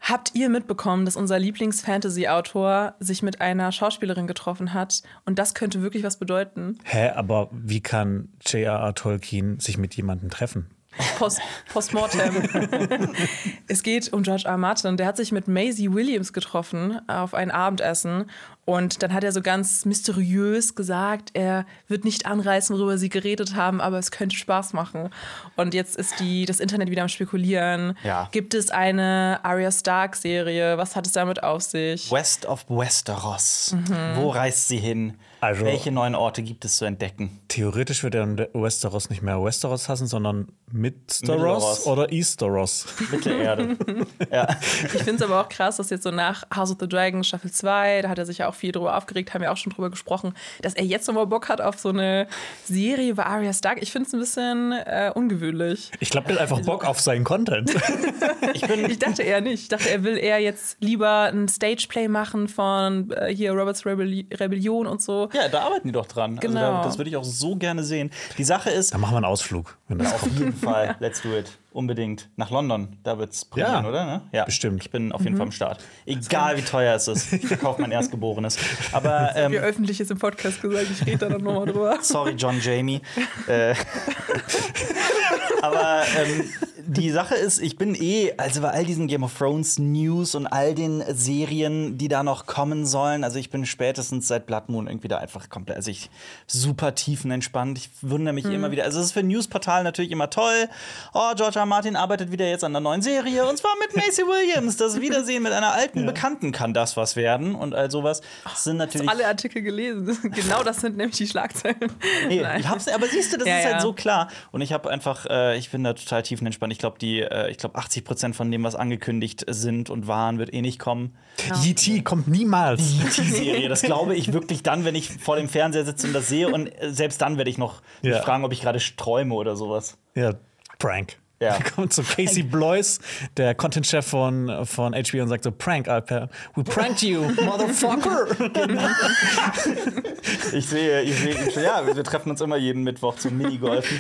Habt ihr mitbekommen, dass unser Lieblings-Fantasy-Autor sich mit einer Schauspielerin getroffen hat? Und das könnte wirklich was bedeuten. Hä, aber wie kann J.R.R. Tolkien sich mit jemandem treffen? Postmortem. Es geht um George R. Martin. Der hat sich mit Maisie Williams getroffen auf ein Abendessen. Und dann hat er so ganz mysteriös gesagt, er wird nicht anreißen, worüber sie geredet haben, aber es könnte Spaß machen. Und jetzt ist das Internet wieder am Spekulieren. Ja. Gibt es eine Arya Stark-Serie? Was hat es damit auf sich? West of Westeros. Wo reist sie hin? Also- Welche neuen Orte gibt es zu entdecken? Theoretisch wird er in Westeros nicht mehr Westeros heißen, sondern Mittelros. Midsteros oder Easteros. Mittelerde. Ja. Ich finde es aber auch krass, dass jetzt so nach House of the Dragon Staffel 2, da hat er sich ja auch viel drüber aufgeregt, haben wir auch schon drüber gesprochen, dass er jetzt nochmal Bock hat auf so eine Serie über Arya Stark. Ich finde es ein bisschen ungewöhnlich. Ich glaube, der hat einfach Bock auf seinen Content. Ich dachte eher nicht. Ich dachte, er will eher jetzt lieber ein Stageplay machen von hier Roberts Rebellion und so. Ja, da arbeiten die doch dran. Genau. Also das würde ich auch so gerne sehen. Die Sache ist, Dann machen wir einen Ausflug. Wenn das auf jeden Fall, let's do it. Unbedingt. Nach London, da wird's premieren, Ja, oder? Ne? Ja, bestimmt. Ich bin auf jeden Fall am Start. Egal, wie teuer es ist. Ich verkaufe mein Erstgeborenes. Aber, Wir öffentlich jetzt im Podcast gesagt, ich rede da dann nochmal drüber. sorry, John Jamie. Aber die Sache ist, ich bin also bei all diesen Game of Thrones News und all den Serien, die da noch kommen sollen, also ich bin spätestens seit Blood Moon irgendwie da einfach komplett, also ich super tiefenentspannt. Ich wundere mich immer wieder. Also es ist für ein Newsportal natürlich immer toll. Oh, George R. Martin arbeitet wieder jetzt an einer neuen Serie und zwar mit Maisie Williams. Das Wiedersehen mit einer alten Bekannten kann das was werden und all sowas. Das sind natürlich Alle Artikel gelesen. Genau das sind nämlich die Schlagzeilen. Nee, Nein. ich hab's, aber siehst du, das Ja, ist halt ja. so klar. Und ich habe einfach, ich bin da total tiefenentspannt. Ich glaube, 80% von dem, was angekündigt sind und waren, wird eh nicht kommen. E.T. kommt niemals. Die Serie, das glaube ich wirklich dann, wenn ich vor dem Fernseher sitze und das sehe. Und selbst dann werde ich noch mich Ja. fragen, ob ich gerade träume oder sowas. Ja, Prank. Ja. Kommt so Casey Bloys, der Content-Chef von HBO und sagt so, Prank, Alper. We pranked you, motherfucker. Ich sehe, ja, wir treffen uns immer jeden Mittwoch zum Minigolfen.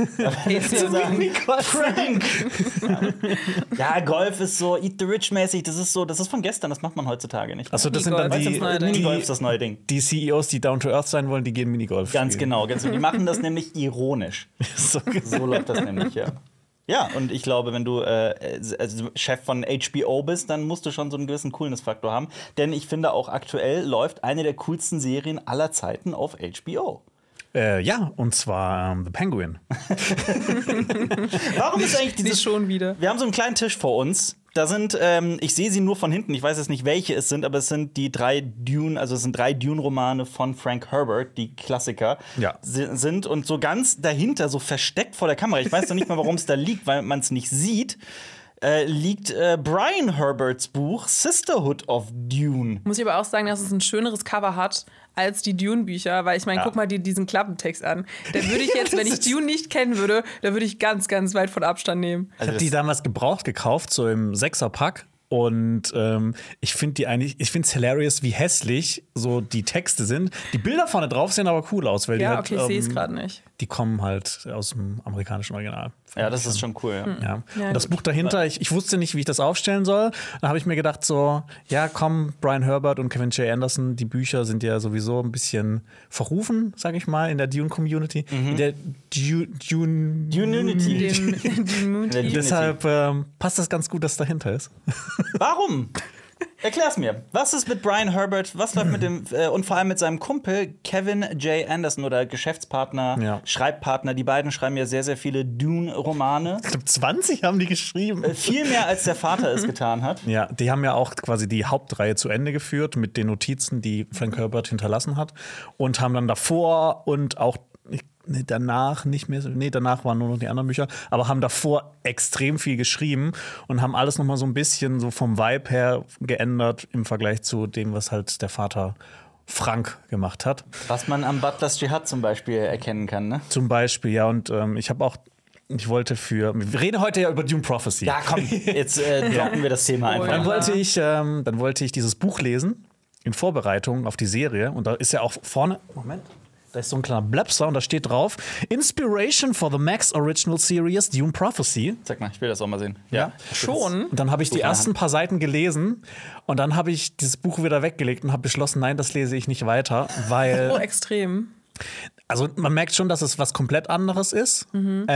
Prank! Ja, Golf ist so Eat the Rich-mäßig, das ist von gestern, das macht man heutzutage nicht. Achso, das sind dann Minigolf, das ist das neue Ding. Minigolf ist das neue Ding. die CEOs, die down to earth sein wollen, die gehen Minigolf Ganz spielen. genau, ganz genau. Die machen das nämlich ironisch. So, So läuft das nämlich, ja. Ja, und ich glaube, wenn du also Chef von HBO bist, dann musst du schon so einen gewissen Coolness-Faktor haben. Denn ich finde auch aktuell läuft eine der coolsten Serien aller Zeiten auf HBO. ja, und zwar The Penguin. Warum ist eigentlich Sie dieses schon wieder. Wir haben so einen kleinen Tisch vor uns. Da sind, ich sehe sie nur von hinten, ich weiß jetzt nicht, welche es sind, aber es sind die 3 Dune, also es sind 3 Dune-Romane von Frank Herbert, die Klassiker Ja. sind. Und so ganz dahinter, so versteckt vor der Kamera, ich weiß noch nicht mal, warum es da liegt, weil man es nicht sieht, liegt Brian Herberts Buch Sisterhood of Dune. Muss ich aber auch sagen, dass es ein schöneres Cover hat als die Dune-Bücher, weil ich meine, Ja. guck mal diesen Klappentext an. Da würde ich jetzt, wenn ich Dune nicht kennen würde, da würde ich ganz, ganz weit von Abstand nehmen. Ich habe die damals gebraucht gekauft, so im 6er-Pack. Und ich finde es hilarious, wie hässlich so die Texte sind. Die Bilder vorne drauf sehen aber cool aus, weil die Ja, halt, okay, ich sehe es gerade nicht. die kommen halt aus dem amerikanischen Original. Ja, das ist schon cool. Ja. Ja. Ja, Und das gut. Buch dahinter, ich wusste nicht, wie ich das aufstellen soll. Da habe ich mir gedacht, so, ja, komm, Brian Herbert und Kevin J. Anderson, die Bücher sind ja sowieso ein bisschen verrufen, sage ich mal, in der Dune-Community. In der Unity. Den Deshalb passt das ganz gut, dass dahinter ist. Warum? Erklär's mir. Was ist mit Brian Herbert? Was läuft mit dem und vor allem mit seinem Kumpel Kevin J. Anderson oder Geschäftspartner, Ja. Schreibpartner? Die beiden schreiben ja sehr, sehr viele Dune-Romane. Ich glaube, 20 haben die geschrieben. Viel mehr als der Vater es getan hat. Ja, die haben ja auch quasi die Hauptreihe zu Ende geführt mit den Notizen, die Frank Herbert hinterlassen hat. Und haben dann davor und auch danach nicht mehr, danach waren nur noch die anderen Bücher, aber haben davor extrem viel geschrieben und haben alles noch mal so ein bisschen so vom Vibe her geändert im Vergleich zu dem, was halt der Vater Frank gemacht hat. Was man am Butlers Jihad zum Beispiel erkennen kann, ne? Zum Beispiel, ja, und wir reden heute ja über Dune Prophecy. Ja, komm, jetzt droppen wir das Thema einfach. Dann wollte ich dieses Buch lesen in Vorbereitung auf die Serie und da ist ja auch vorne Da ist so ein kleiner Blabster und da steht drauf: Inspiration for the Max Original Series Dune Prophecy. Sag mal, ich will das auch mal sehen. Ja, Schon. Und dann habe ich die ersten paar Seiten gelesen und dann habe ich dieses Buch wieder weggelegt und habe beschlossen, nein, das lese ich nicht weiter, weil So extrem. also man merkt schon, dass es was komplett anderes ist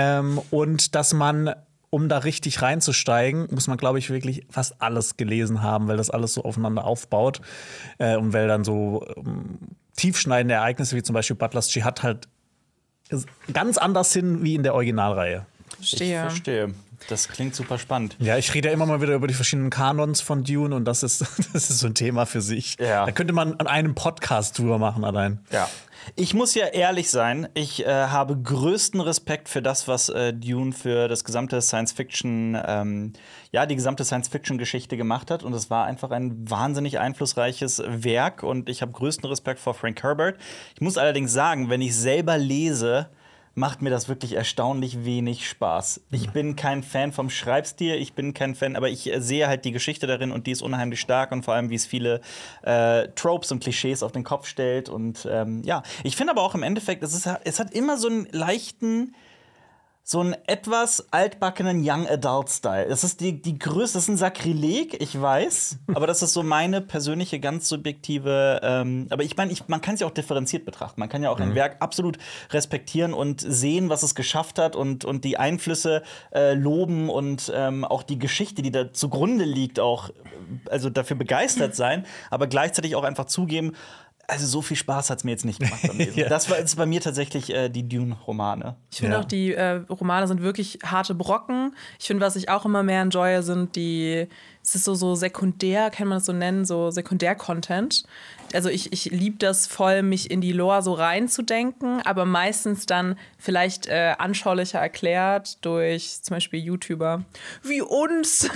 und dass man, um da richtig reinzusteigen, muss man, glaube ich, wirklich fast alles gelesen haben, weil das alles so aufeinander aufbaut und weil dann so tiefschneidende Ereignisse wie zum Beispiel Butlers Dschihad halt ganz anders sind wie in der Originalreihe. Ich verstehe. Das klingt super spannend. Ja, ich rede ja immer mal wieder über die verschiedenen Kanons von Dune und das ist so ein Thema für sich. Ja. Da könnte man an einem Podcast drüber machen allein. Ja. Ich muss ja ehrlich sein, ich habe größten Respekt für das, was Dune für das gesamte Science-Fiction, die gesamte Science-Fiction-Geschichte gemacht hat. Und es war einfach ein wahnsinnig einflussreiches Werk. Und ich habe größten Respekt vor Frank Herbert. Ich muss allerdings sagen, wenn ich selber lese, macht mir das wirklich erstaunlich wenig Spaß. Ich bin kein Fan vom Schreibstil, ich bin kein Fan, aber ich sehe halt die Geschichte darin und die ist unheimlich stark und vor allem, wie es viele Tropes und Klischees auf den Kopf stellt. Und ich finde aber auch im Endeffekt, es hat immer so einen leichten, so einen etwas altbackenen Young Adult Style. Das ist die größte, das ist ein Sakrileg, ich weiß, aber das ist so meine persönliche, ganz subjektive, aber ich meine, man kann es ja auch differenziert betrachten. Man kann ja auch ein Werk absolut respektieren und sehen, was es geschafft hat und die Einflüsse loben und auch die Geschichte, die da zugrunde liegt, auch also dafür begeistert sein, aber gleichzeitig auch einfach zugeben, also so viel Spaß hat es mir jetzt nicht gemacht beim Lesen. Das ist bei mir tatsächlich die Dune-Romane. Ich finde auch, die Romane sind wirklich harte Brocken. Ich finde, was ich auch immer mehr enjoye, sind es ist so sekundär, kann man das so nennen, so Sekundär-Content. Also ich liebe das voll, mich in die Lore so reinzudenken, aber meistens dann vielleicht anschaulicher erklärt durch zum Beispiel YouTuber wie uns.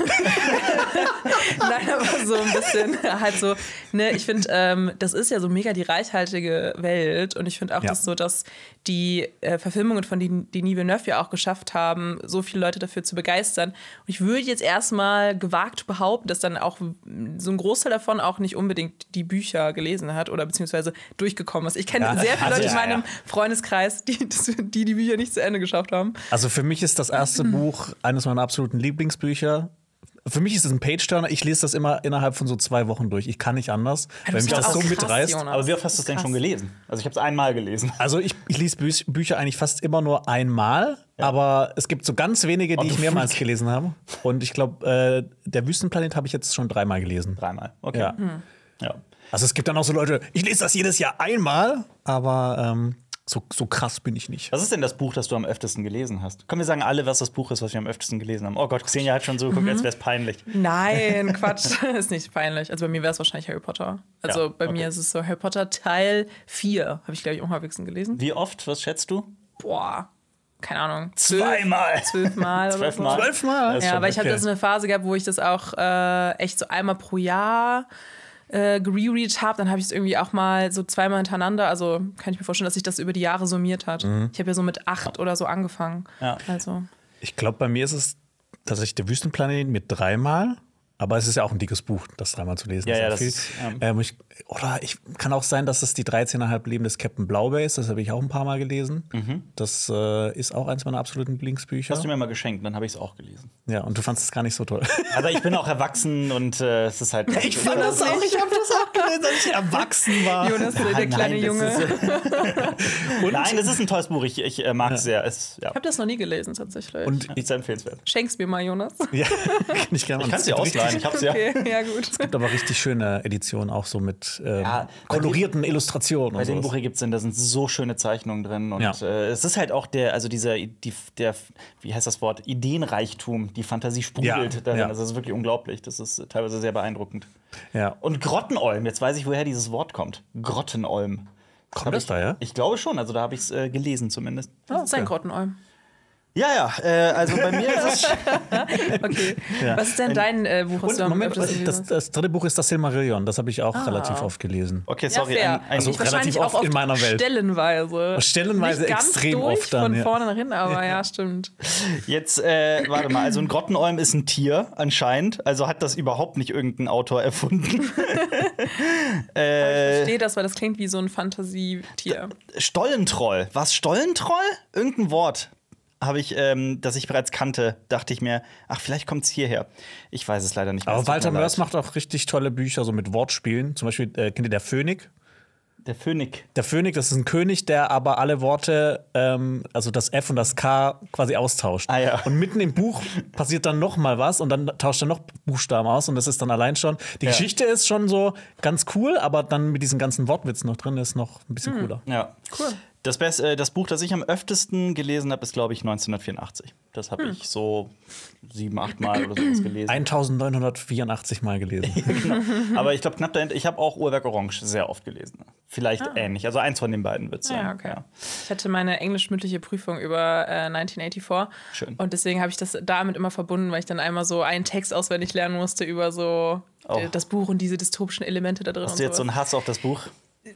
Nein, aber so ein bisschen halt so, ne, ich finde, das ist ja so mega die reichhaltige Welt und ich finde auch, dass die Verfilmungen von Denis Villeneuve ja auch geschafft haben, so viele Leute dafür zu begeistern. Und ich würde jetzt erstmal gewagt behaupten, dass dann auch so ein Großteil davon auch nicht unbedingt die Bücher gelesen hat oder beziehungsweise durchgekommen ist. Ich kenne sehr viele Leute in meinem Freundeskreis, die Bücher nicht zu Ende geschafft haben. Also für mich ist das erste Buch eines meiner absoluten Lieblingsbücher. Für mich ist es ein Page-Turner. Ich lese das immer innerhalb von so 2 Wochen durch. Ich kann nicht anders, weil mich das so mitreißt. Jonas. Aber wie oft hast du es denn schon gelesen? Also ich habe es einmal gelesen. Also ich lese Bücher eigentlich fast immer nur einmal. Ja. Aber es gibt so ganz wenige, die ich mehrmals gelesen habe. Und ich glaube, der Wüstenplanet habe ich jetzt schon 3-mal gelesen. 3-mal, okay. Ja. Ja. Also es gibt dann auch so Leute, ich lese das jedes Jahr einmal, aber so krass bin ich nicht. Was ist denn das Buch, das du am öftesten gelesen hast? Komm, wir sagen alle, was das Buch ist, was wir am öftesten gelesen haben. Oh Gott, Xenia hat schon so geguckt, als wäre es peinlich. Nein, Quatsch, ist nicht peinlich. Also bei mir wäre es wahrscheinlich Harry Potter. Also bei mir ist es so Harry Potter Teil 4, habe ich, glaube ich, am häufigsten gelesen. Wie oft, was schätzt du? Boah, keine Ahnung. 2-mal. 12-mal oder so. 12-mal? Ja, aber ich habe das eine Phase gehabt, wo ich das auch echt so einmal pro Jahr gerereadet habe, dann habe ich es irgendwie auch mal so 2-mal hintereinander. Also kann ich mir vorstellen, dass sich das über die Jahre summiert hat. Ich habe ja so mit 8 oder so angefangen. Ja. Also. Ich glaube, bei mir ist es tatsächlich der Wüstenplanet mit 3-mal. Aber es ist ja auch ein dickes Buch, das 3-mal zu lesen. Ja, das viel. Ist, kann auch sein, dass es die 13,5 Leben des Captain Blaubeer ist. Das habe ich auch ein paar Mal gelesen. Das ist auch eins meiner absoluten Lieblingsbücher. Hast du mir mal geschenkt, dann habe ich es auch gelesen. Ja, und du fandest es gar nicht so toll. Aber ich bin auch erwachsen und es ist halt. Ich fand das auch. Ich habe das auch gelesen, als ich erwachsen war. Jonas, der kleine Junge. Nein, es ist ein tolles Buch. Ich mag es sehr. Ich habe das noch nie gelesen, tatsächlich. Und nicht sehr empfehlenswert. Schenk's mir mal, Jonas. Ja, kann ich gerne. Ich kann es dir ausleihen. Ich hab's okay, ja gut. Es gibt aber richtig schöne Editionen, auch so mit kolorierten Illustrationen. Bei dem Buch hier gibt's da sind so schöne Zeichnungen drin. Und es ist halt auch der wie heißt das Wort? Ideenreichtum, die Fantasie sprudelt darin. Also das ist wirklich unglaublich. Das ist teilweise sehr beeindruckend. Ja. Und Grottenolm, jetzt weiß ich, woher dieses Wort kommt. Grottenolm. Kommt das da, ja? Ich glaube schon, also da habe ich es gelesen zumindest. Das ist ein Grottenolm. Also bei mir ist es. Okay. Was ist denn dein Buch, was du am Moment, öftesten gelesen hast? das dritte Buch ist das Silmarillion. Das habe ich auch relativ oft gelesen. Okay, Ja, sorry. fair. Also Ich wahrscheinlich relativ oft in meiner Welt. Stellenweise. Stellenweise Nicht ganz extrem durch, oft dann, von ja. vorne nach hinten, aber ja, stimmt. Jetzt, warte mal, also ein Grottenolm ist ein Tier anscheinend. Also hat das überhaupt nicht irgendein Autor erfunden. Ich verstehe das, weil das klingt wie so ein Fantasietier. Stollentroll. Was Stollentroll? Irgendein Wort habe ich, das ich bereits kannte, dachte ich mir, ach, vielleicht kommt es hierher. Ich weiß es leider nicht mehr. Aber Es tut Walter mir Mörs leid. macht auch richtig tolle Bücher, so mit Wortspielen. Zum Beispiel, kennt ihr der Phönik? Der Phönik. Der Phönik, das ist ein König, der aber alle Worte, also das F und das K quasi austauscht. Ah, ja. Und mitten im Buch passiert dann noch mal was und dann tauscht er noch Buchstaben aus und das ist dann allein schon. Die Geschichte ist schon so ganz cool, aber dann mit diesen ganzen Wortwitzen noch drin ist noch ein bisschen cooler. Ja. Cool. Das Buch, das ich am öftesten gelesen habe, ist, glaube ich, 1984. Das habe ich so 7, 8 Mal oder sowas gelesen. 1984 Mal gelesen. Aber ich glaube, knapp dahinter. Ich habe auch Uhrwerk Orange sehr oft gelesen. Vielleicht ähnlich. Also eins von den beiden wird es sein. Ja, okay. Ich hatte meine englisch-mündliche Prüfung über 1984. Schön. Und deswegen habe ich das damit immer verbunden, weil ich dann einmal so einen Text auswendig lernen musste über so das Buch und diese dystopischen Elemente da drin. Hast du jetzt so einen Hass auf das Buch?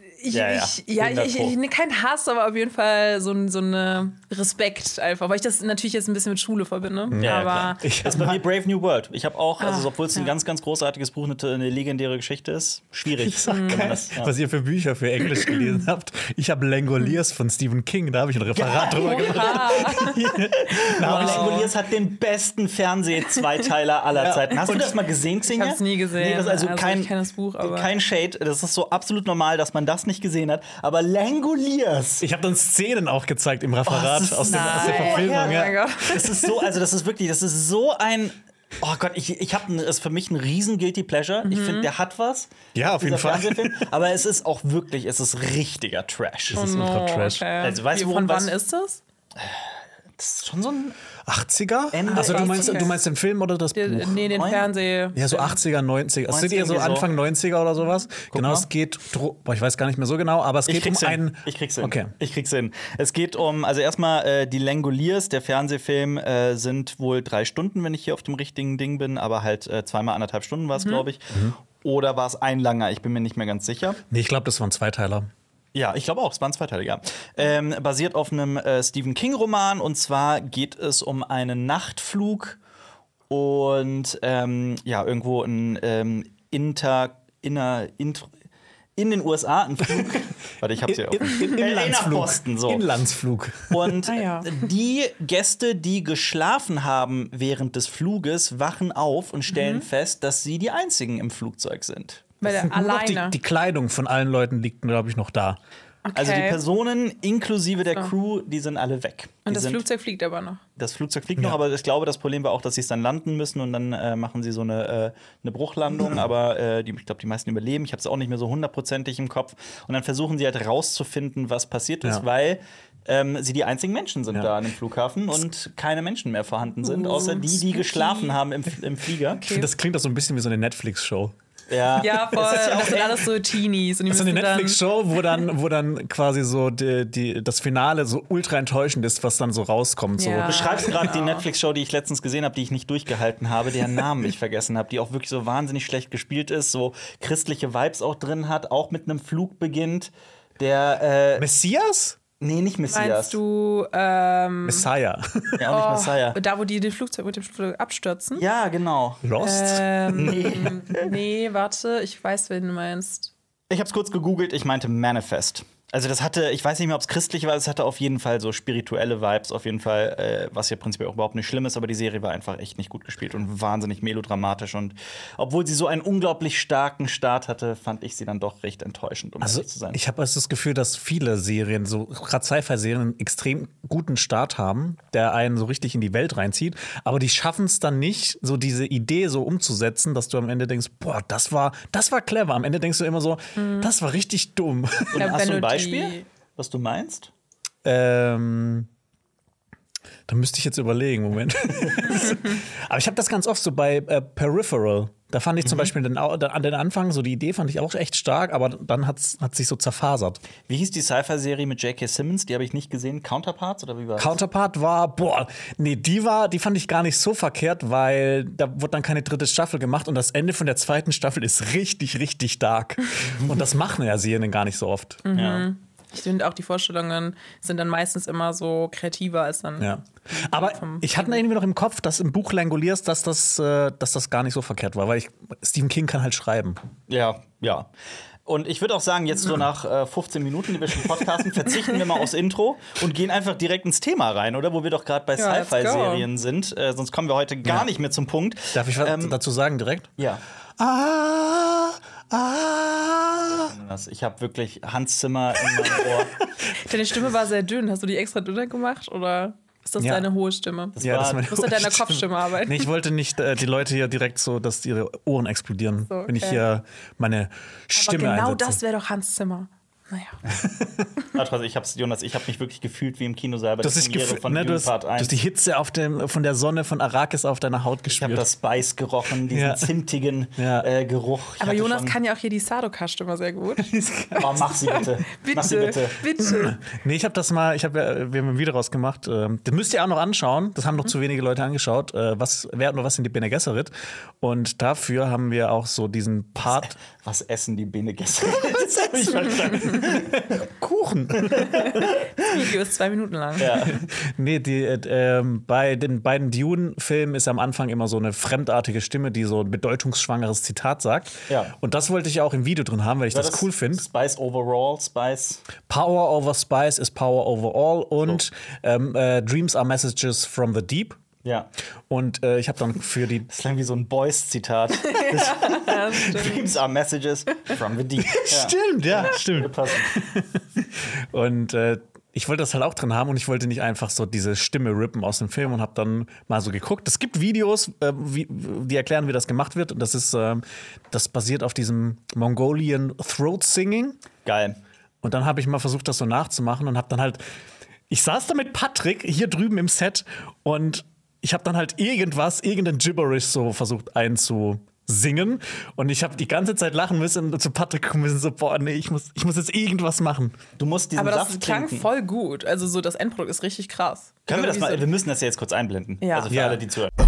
Kein Hass, aber auf jeden Fall so eine Respekt einfach, weil ich das natürlich jetzt ein bisschen mit Schule verbinde. Ja, aber klar. Das ist bei mir Brave New World. Ich habe auch, also obwohl es ein ganz, ganz großartiges Buch, eine legendäre Geschichte ist, schwierig. Was ihr für Bücher für Englisch gelesen habt. Ich habe Langoliers von Stephen King, da habe ich ein Referat drüber gemacht. Aber Langoliers hat den besten Fernseh-Zweiteiler aller Zeiten. Hast du das mal gesehen, Xenia? Ich hab's nie gesehen. Nee, das ist also ich kenne das Buch, aber kein Shade. Das ist so absolut normal, dass man das nicht gesehen hat. Aber Langoliers. Ich habe dann Szenen auch gezeigt im Referat das ist aus der Nein. Verfilmung. Oh mein Ja. Gott. Das ist so, also das ist so ein. Oh Gott, ist für mich ein riesen Guilty Pleasure. Ich finde, der hat was. Ja, auf jeden dieser Fall. Fernsehfilm. Aber es ist auch wirklich, es ist richtiger Trash. Oh ist ultra trash. Okay. Also, weißt du, Von worum wann was- ist das? Das ist schon so ein 80er? Ende Also du 80er. meinst den Film oder das Buch? Nee, den Fernseh. Ja, so 80er, 90er. Es sind eher so irgendwie so. Anfang 90er oder sowas. Genau, mal. es geht, ich weiß gar nicht mehr so genau, aber es geht um einen. Ich krieg's hin. Okay. Ich krieg's hin. Es geht um, also erstmal die Langoliers, der Fernsehfilm, sind wohl 3 Stunden, wenn ich hier auf dem richtigen Ding bin, aber halt zweimal 1,5 Stunden war es, glaube ich. Oder war es ein langer? Ich bin mir nicht mehr ganz sicher. Nee, ich glaube, das waren Zweiteiler. Ja, ich glaube auch, es waren 2 Teile, ja. Basiert auf einem Stephen King-Roman, und zwar geht es um einen Nachtflug und irgendwo in den USA ein Flug. Warte, ich hab's hier auch. Nach Boston, so. Inlandsflug. Und ja. die Gäste, die geschlafen haben während des Fluges, wachen auf und stellen fest, dass sie die einzigen im Flugzeug sind. Weil der Nur noch alleine. die Kleidung von allen Leuten liegt, glaube ich, noch da. Also die Okay. Personen inklusive der Crew, die sind alle weg. Und Die das sind, Flugzeug fliegt aber noch. Das Flugzeug fliegt noch, aber ich glaube, das Problem war auch, dass sie es dann landen müssen und dann machen sie so eine Bruchlandung. Aber ich glaube, die meisten überleben. Ich habe es auch nicht mehr so hundertprozentig im Kopf. Und dann versuchen sie halt rauszufinden, was passiert ist, Ja. weil sie die einzigen Menschen sind da an dem Flughafen und keine Menschen mehr vorhanden sind, außer die geschlafen haben im Flieger. Ich finde, das klingt doch so ein bisschen wie so eine Netflix-Show. Ja, Ja, voll. Es ist ja Und auch das sind alles so Teenies. Und die Das ist eine müssen dann Netflix-Show, wo dann quasi so das Finale so ultra enttäuschend ist, was dann so rauskommt. So. Ja. Du schreibst gerade die Netflix-Show, die ich letztens gesehen habe, die ich nicht durchgehalten habe, deren Namen ich vergessen habe, die auch wirklich so wahnsinnig schlecht gespielt ist, so christliche Vibes auch drin hat, auch mit einem Flug beginnt, der Messias? nee, nicht Messias. Meinst du Messiah. Ja, auch nicht Messiah. da, wo die mit dem Flugzeug abstürzen? Ja, genau. Lost? Nee, warte, ich weiß, wen du meinst. Ich habe es kurz gegoogelt, ich meinte Manifest. Also das hatte, ich weiß nicht mehr, ob es christlich war, es hatte auf jeden Fall so spirituelle Vibes, auf jeden Fall, was ja prinzipiell auch überhaupt nicht schlimm ist, aber die Serie war einfach echt nicht gut gespielt und wahnsinnig melodramatisch. Und obwohl sie so einen unglaublich starken Start hatte, fand ich sie dann doch recht enttäuschend, um Also ehrlich zu sein. ich habe das Gefühl, dass viele Serien, so gerade Sci-Fi-Serien, einen extrem guten Start haben, der einen so richtig in die Welt reinzieht, aber die schaffen es dann nicht, so diese Idee so umzusetzen, dass du am Ende denkst, boah, das war clever. Am Ende denkst du immer so, das war richtig dumm. Und Ja, hast wenn du ein du Beispiel, was du meinst? Da müsste ich jetzt überlegen, Moment. Aber ich habe das ganz oft so bei Peripheral. Da fand ich zum Beispiel an den Anfang, so die Idee fand ich auch echt stark, aber dann hat sich so zerfasert. Wie hieß die Sci-Fi-Serie mit J.K. Simmons? Die habe ich nicht gesehen. Counterparts oder wie war das? Counterpart war, die fand ich gar nicht so verkehrt, weil da wurde dann keine dritte Staffel gemacht und das Ende von der zweiten Staffel ist richtig, richtig dark. Und das machen ja Serien gar nicht so oft. Ja. Ich finde auch, die Vorstellungen sind dann meistens immer so kreativer als dann. Ja. Aber ich hatte irgendwie noch im Kopf, dass im Buch Langoliers, dass das gar nicht so verkehrt war, weil Stephen King kann halt schreiben. Ja. Und ich würde auch sagen, jetzt so nach 15 Minuten, die wir schon podcasten, verzichten wir mal aufs Intro und gehen einfach direkt ins Thema rein, oder? Wo wir doch gerade bei Sci-Fi-Serien sind. Sonst kommen wir heute gar nicht mehr zum Punkt. Darf ich was dazu sagen direkt? Ja. Ich habe wirklich Hans Zimmer in meinem Ohr. Deine Stimme war sehr dünn. Hast du die extra dünner gemacht oder ist das deine hohe Stimme? Das ist meine du musst an deiner Kopfstimme arbeiten. Nee, ich wollte nicht die Leute hier direkt so, dass ihre Ohren explodieren, So, okay. wenn ich hier meine Stimme Aber genau einsetze. das wäre doch Hans Zimmer. Naja. Jonas, ich habe mich wirklich gefühlt wie im Kinosaal bei Du der hast, Premiere von du Dune Part 1. hast die Hitze von der Sonne von Arrakis auf deiner Haut Ich habe gespürt. das Spice gerochen, diesen zimtigen Geruch. Ich Aber hatte Jonas schon- kann ja auch hier die Sardoka-Stimme sehr gut. Oh, mach sie bitte. Mach sie bitte. Bitte. Nee, wir haben ein Video rausgemacht. Das müsst ihr auch noch anschauen. Das haben noch zu wenige Leute angeschaut. Wer hat nur was in die Bene Gesserit? Und dafür haben wir auch so diesen Part. Was essen die Bene Gesserit? Das hab ich verstanden. Kuchen. Das Video ist 2 Minuten lang. Ja. Nee, bei den beiden Dune-Filmen ist am Anfang immer so eine fremdartige Stimme, die so ein bedeutungsschwangeres Zitat sagt. Ja. Und das wollte ich auch im Video drin haben, weil ich das cool finde. Spice overall, Spice. Power over Spice is power over all und Dreams are messages from the deep. Ja. Und ich habe dann für die. Das klang wie so ein Boys-Zitat. Dreams are messages from the deep. Ja. Stimmt. Passen. Und ich wollte das halt auch drin haben und ich wollte nicht einfach so diese Stimme rippen aus dem Film und habe dann mal so geguckt. Es gibt Videos, die erklären, wie das gemacht wird. Und das basiert auf diesem Mongolian Throat Singing. Geil. Und dann habe ich mal versucht, das so nachzumachen und habe dann halt. Ich saß da mit Patrick hier drüben im Set und ich habe dann halt irgendein Gibberish so versucht einzusingen. Und ich habe die ganze Zeit lachen müssen und zu Patrick kommen müssen, so, boah, nee, ich muss jetzt irgendwas machen. Du musst diesen Aber das Saft klang trinken. voll gut. Also so das Endprodukt ist richtig krass. Können wir das mal? Diese- Wir müssen das ja jetzt kurz einblenden. Ja. Also für Ja. alle, die zuhören.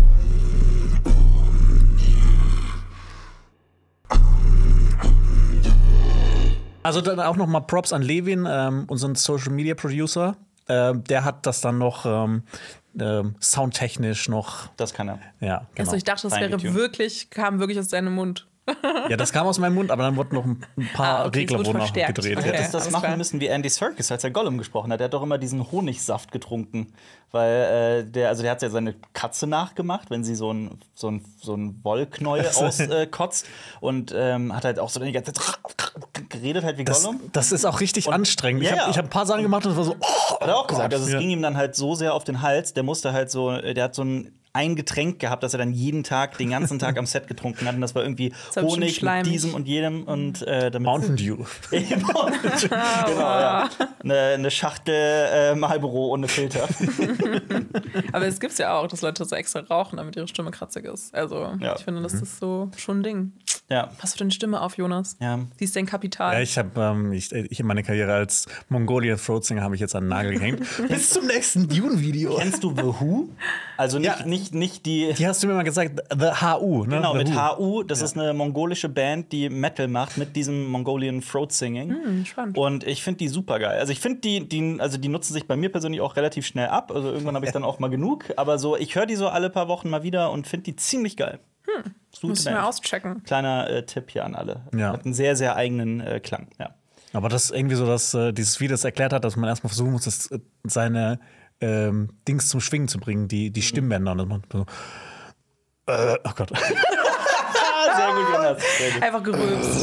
Also dann auch noch mal Props an Levin, unseren Social Media Producer. Der hat das dann noch soundtechnisch noch. Das kann er. Ja, genau. Also ich dachte, das kam wirklich aus deinem Mund. Ja, das kam aus meinem Mund, aber dann wurden noch ein paar okay, Regler gut wurden noch verstärkt. gedreht. Okay. Du hättest das alles machen klar. müssen wie Andy Serkis, als er Gollum gesprochen hat. Der hat doch immer diesen Honigsaft getrunken. Weil der hat ja seine Katze nachgemacht, wenn sie so ein Wollknäuel auskotzt. Und hat halt auch so die ganze Zeit geredet, halt wie Gollum. Das ist auch richtig anstrengend. Ja, Ich hab ein paar Sachen gemacht und es war so, Hat er auch gesagt. Also es ja. ging ihm dann halt so sehr auf den Hals, der hat so ein Getränk gehabt, das er dann jeden Tag, den ganzen Tag am Set getrunken hat. Und das war irgendwie war bestimmt Honig mit schleimig. diesem und jedem. Und damit Mountain Dew. genau, ja. Eine Schachtel Marlboro ohne Filter. Aber es gibt's ja auch, dass Leute so extra rauchen, damit ihre Stimme kratzig ist. Also Ja. ich finde, das ist so schon ein Ding. Ja. Pass auf deine Stimme auf, Jonas. Ja. Sie ist dein Kapital. Ja, ich in meiner Karriere als Mongolian Throat Singer habe ich jetzt an den Nagel gehängt. Bis zum nächsten Dune-Video. Kennst du The Who? Also nicht die. Die hast du mir mal gesagt, The HU, ne? Genau, The mit Who. HU. Das ist eine mongolische Band, die Metal macht mit diesem Mongolian Throat Singing. Spannend. Und ich finde die super geil. Also ich finde die nutzen sich bei mir persönlich auch relativ schnell ab. Also irgendwann habe ich dann auch mal genug. Aber so, ich höre die so alle paar Wochen mal wieder und finde die ziemlich geil. Gute Muss ich mal Band. auschecken. Kleiner Tipp hier an alle. Ja. Hat einen sehr, sehr eigenen Klang. Ja. Aber das irgendwie so, dass dieses Video das erklärt hat, dass man erstmal versuchen muss, seine Dings zum Schwingen zu bringen, die Stimmbänder. Und dass man so, oh Gott. Sehr gut, Jonas. Sehr gut. Einfach gerülpst.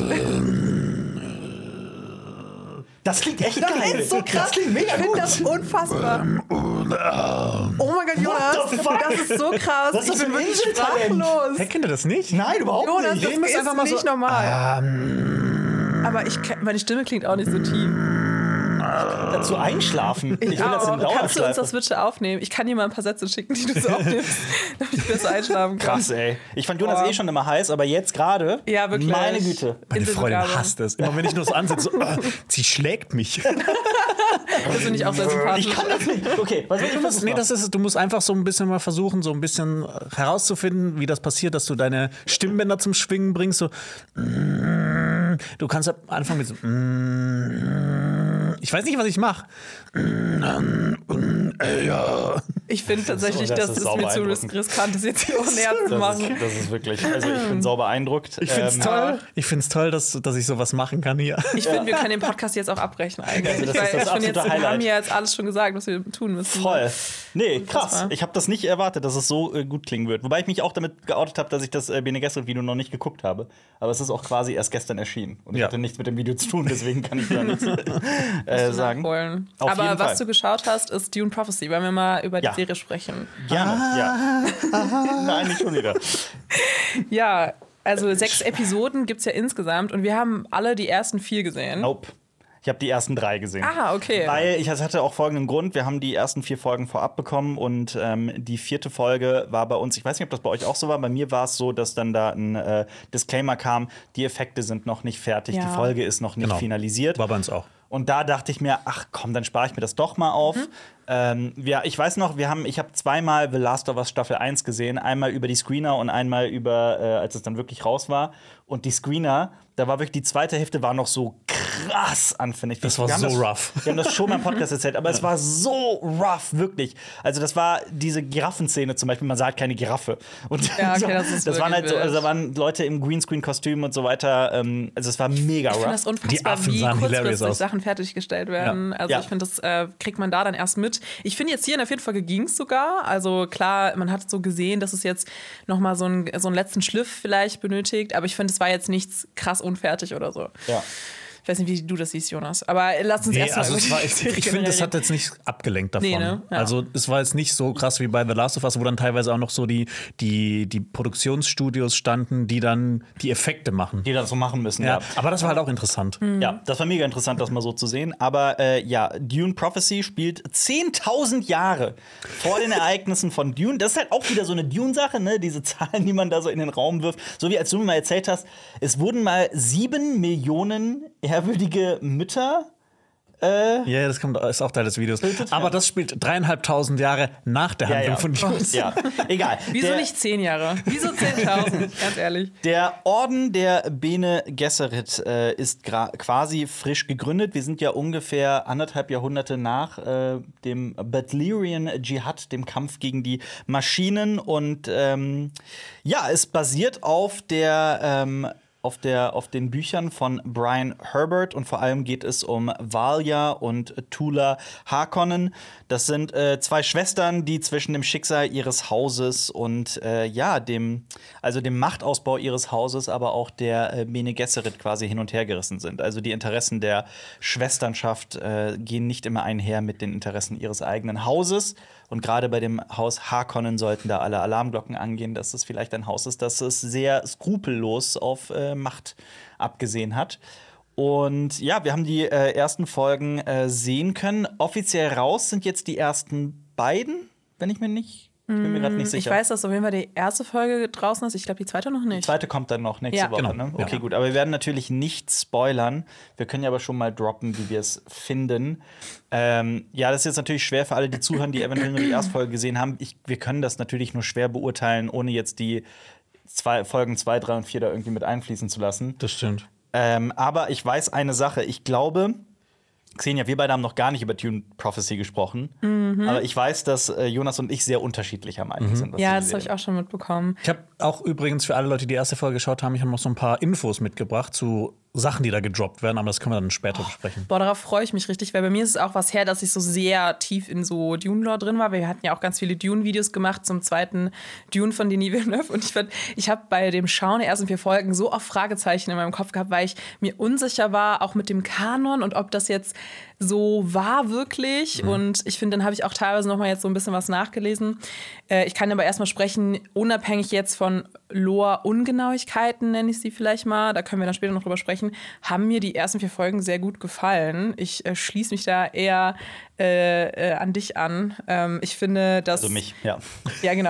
Das klingt echt geil. Das ist so krass. Ich finde das unfassbar. Oh mein Gott, Jonas. Das ist so krass. Was ist das Ich bin für ein wirklich Inseltalent? sprachlos. Hey, kennt ihr das nicht? Nein, überhaupt Jonas, nicht. das Reden wir es ist einfach mal nicht so- normal. Aber meine Stimme klingt auch nicht so tief. dazu einschlafen. Ich will das in Kannst du uns Dauerschleife. das bitte aufnehmen? Ich kann dir mal ein paar Sätze schicken, die du so aufnimmst, damit ich besser einschlafen kann. Krass, ey. Ich fand Jonas schon immer heiß, aber jetzt gerade, Ja, wirklich. meine Güte. Meine Freundin Inselbegabe. hasst es. Immer wenn ich nur so ansetze, so, sie schlägt mich. Das finde ich auch sehr sympathisch. Ich kann das nicht. Okay, was will ich versuchen? Nee, das ist es. Du musst einfach so ein bisschen mal versuchen, so ein bisschen herauszufinden, wie das passiert, dass du deine Stimmbänder zum Schwingen bringst. So, du kannst anfangen mit so, ich weiß nicht, was ich mache. Ja. Ich finde tatsächlich, das dass ist es sauber mir zu eindrückend. riskant ist, jetzt hier auch näher zu machen. Das ist wirklich, also ich bin sauber beeindruckt. Ich finde es toll. Ich finde es toll, dass ich sowas machen kann hier. Ich finde, wir können den Podcast jetzt auch abbrechen eigentlich. Also das ist Weil das ich finde jetzt, absolute wir haben Highlight. ja jetzt alles schon gesagt, was wir tun müssen. Voll. Nee, krass. Unfassbar. Ich habe das nicht erwartet, dass es so gut klingen wird. Wobei ich mich auch damit geoutet habe, dass ich das Bene Gesserit-Video noch nicht geguckt habe. Aber es ist auch quasi erst gestern erschienen. Und ich Ja. hatte nichts mit dem Video zu tun, deswegen kann ich da nichts sagen. Nachholen. Auf Aber jeden was Fall. du geschaut hast, ist Dune Prophecy. Wollen wir mal über Ja. die Serie sprechen? Gerne, ja. Nein, nicht schon wieder. Ja, also 6 Episoden gibt es ja insgesamt und wir haben alle die ersten 4 gesehen. Nope. Ich habe die ersten 3 gesehen. Ah, okay. Weil es hatte auch folgenden Grund. Wir haben die ersten 4 Folgen vorab bekommen und die 4. Folge war bei uns, ich weiß nicht, ob das bei euch auch so war, bei mir war es so, dass dann da ein Disclaimer kam, die Effekte sind noch nicht fertig, Ja. die Folge ist noch nicht Genau. finalisiert. War bei uns auch. Und da dachte ich mir, ach komm, dann spare ich mir das doch mal auf. Ich weiß noch, ich habe zweimal The Last of Us Staffel 1 gesehen. Einmal über die Screener und einmal über, als es dann wirklich raus war. Und die Screener, da war wirklich die zweite Hälfte war noch so krass anfällig. Das war Wir haben so rough. Wir haben das schon mal im Podcast erzählt, aber es war so rough, wirklich. Also das war diese Giraffenszene zum Beispiel, man sah halt keine Giraffe. Und Ja, okay, das ist waren halt so, wirklich also da waren Leute im Greenscreen-Kostüm und so weiter. Also es war mega Ich finde rough. das Die unfassbar, Affen wie sahen hilarious kurzfristig aus. Sachen fertiggestellt werden. Also Ja. ich finde, das kriegt man da dann erst mit. Ich finde jetzt hier in der 4. Folge ging es sogar. Also klar, man hat so gesehen, dass es jetzt noch mal so einen letzten Schliff vielleicht benötigt. Aber ich finde, es war jetzt nichts krass unfertig oder so. Ja. Ich weiß nicht, wie du das siehst, Jonas. Aber lass uns Nee, erst mal also über die ich Serie finde, das hat generell jetzt nicht abgelenkt davon. Nee, ne? Ja. Also es war jetzt nicht so krass wie bei The Last of Us, wo dann teilweise auch noch so die Produktionsstudios standen, die dann die Effekte machen. Die das so machen müssen, Ja, ja. aber das war halt auch interessant. Ja, das war mega interessant, das mal so zu sehen. Aber ja, Dune Prophecy spielt 10.000 Jahre vor den Ereignissen von Dune. Das ist halt auch wieder so eine Dune-Sache, ne? Diese Zahlen, die man da so in den Raum wirft. So wie als du mir mal erzählt hast, es wurden mal 7 Millionen ehrwürdige Mütter. Ja, das ist auch Teil des Videos. Aber das spielt 3.500 Jahre nach der Handlung von Dune. Ja, egal. Wieso nicht 10 Jahre? Wieso 10.000? Ganz ehrlich. Der Orden der Bene Gesserit ist quasi frisch gegründet. Wir sind ja ungefähr 1,5 Jahrhunderte nach dem Butlerian Dschihad, dem Kampf gegen die Maschinen. Und ja, es basiert auf auf den Büchern von Brian Herbert und vor allem geht es um Valia und Tula Harkonnen. Das sind 2 Schwestern, die zwischen dem Schicksal ihres Hauses und ja, dem Machtausbau ihres Hauses, aber auch der Bene Gesserit quasi hin und her gerissen sind. Also die Interessen der Schwesternschaft gehen nicht immer einher mit den Interessen ihres eigenen Hauses. Und gerade bei dem Haus Harkonnen sollten da alle Alarmglocken angehen, dass es vielleicht ein Haus ist, das es sehr skrupellos auf Macht abgesehen hat. Und ja, wir haben die ersten Folgen sehen können. Offiziell raus sind jetzt die ersten beiden, wenn ich mir nicht. Ich bin mir gerade nicht sicher. Ich weiß, dass auf jeden Fall die erste Folge draußen ist. Ich glaube, die zweite noch Die nicht. zweite kommt dann noch nächste Ja. Woche, Genau. ne? Ja. Okay, gut. Aber wir werden natürlich nicht spoilern. Wir können ja aber schon mal droppen, wie wir es finden. Ja, das ist jetzt natürlich schwer für alle, die zuhören, die eventuell nur die erste Folge gesehen haben. Wir können das natürlich nur schwer beurteilen, ohne jetzt die Folgen 2, 3 und 4 da irgendwie mit einfließen zu lassen. Das stimmt. Aber ich weiß eine Sache. Ich glaube, Xenia, wir beide haben noch gar nicht über Dune Prophecy gesprochen. Aber ich weiß, dass Jonas und ich sehr unterschiedlicher Meinung sind. was Ja, die das habe Serie ich auch schon mitbekommen. Ich habe auch übrigens für alle Leute, die die erste Folge geschaut haben, ich habe noch so ein paar Infos mitgebracht zu Sachen, die da gedroppt werden, aber das können wir dann später besprechen. Boah, darauf freue ich mich richtig, weil bei mir ist es auch was her, dass ich so sehr tief in so Dune-Lore drin war. Wir hatten ja auch ganz viele Dune-Videos gemacht zum zweiten Dune von Denis Villeneuve. Und ich habe bei dem Schauen der ersten 4 Folgen so oft Fragezeichen in meinem Kopf gehabt, weil ich mir unsicher war, auch mit dem Kanon und ob das jetzt so war wirklich. Und ich finde, dann habe ich auch teilweise noch mal jetzt so ein bisschen was nachgelesen. Ich kann aber erstmal sprechen, unabhängig jetzt von Lore-Ungenauigkeiten, nenne ich sie vielleicht mal. Da können wir dann später noch drüber sprechen. sprechen, haben mir die ersten 4 Folgen sehr gut gefallen. Ich schließe mich da eher an dich an. Ich finde, dass. Also mich, ja. Ja, genau.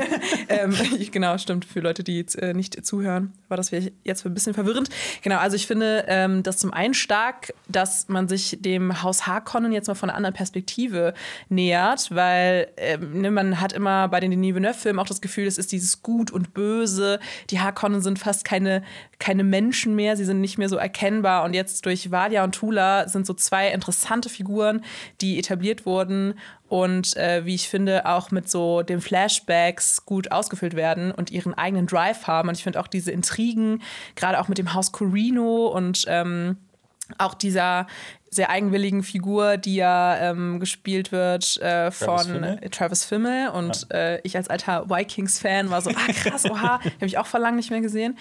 Genau, stimmt. Für Leute, die jetzt nicht zuhören, war das jetzt ein bisschen verwirrend. Genau, also ich finde das zum einen stark, dass man sich dem Haus Harkonnen jetzt mal von einer anderen Perspektive nähert, weil man hat immer bei den Denis Villeneuve-Filmen auch das Gefühl, es ist dieses Gut und Böse. Die Harkonnen sind fast keine Menschen mehr, sie sind nicht mehr so erkennbar. Und jetzt durch Valia und Tula sind so 2 interessante Figuren, die etabliert wurden und wie ich finde, auch mit so den Flashbacks gut ausgefüllt werden und ihren eigenen Drive haben. Und ich finde auch diese Intrigen, gerade auch mit dem Haus Corino und auch dieser sehr eigenwilligen Figur, die ja gespielt wird von Travis Fimmel. Und ich als alter Vikings-Fan war so, krass, oha, habe ich auch vor lang nicht mehr gesehen.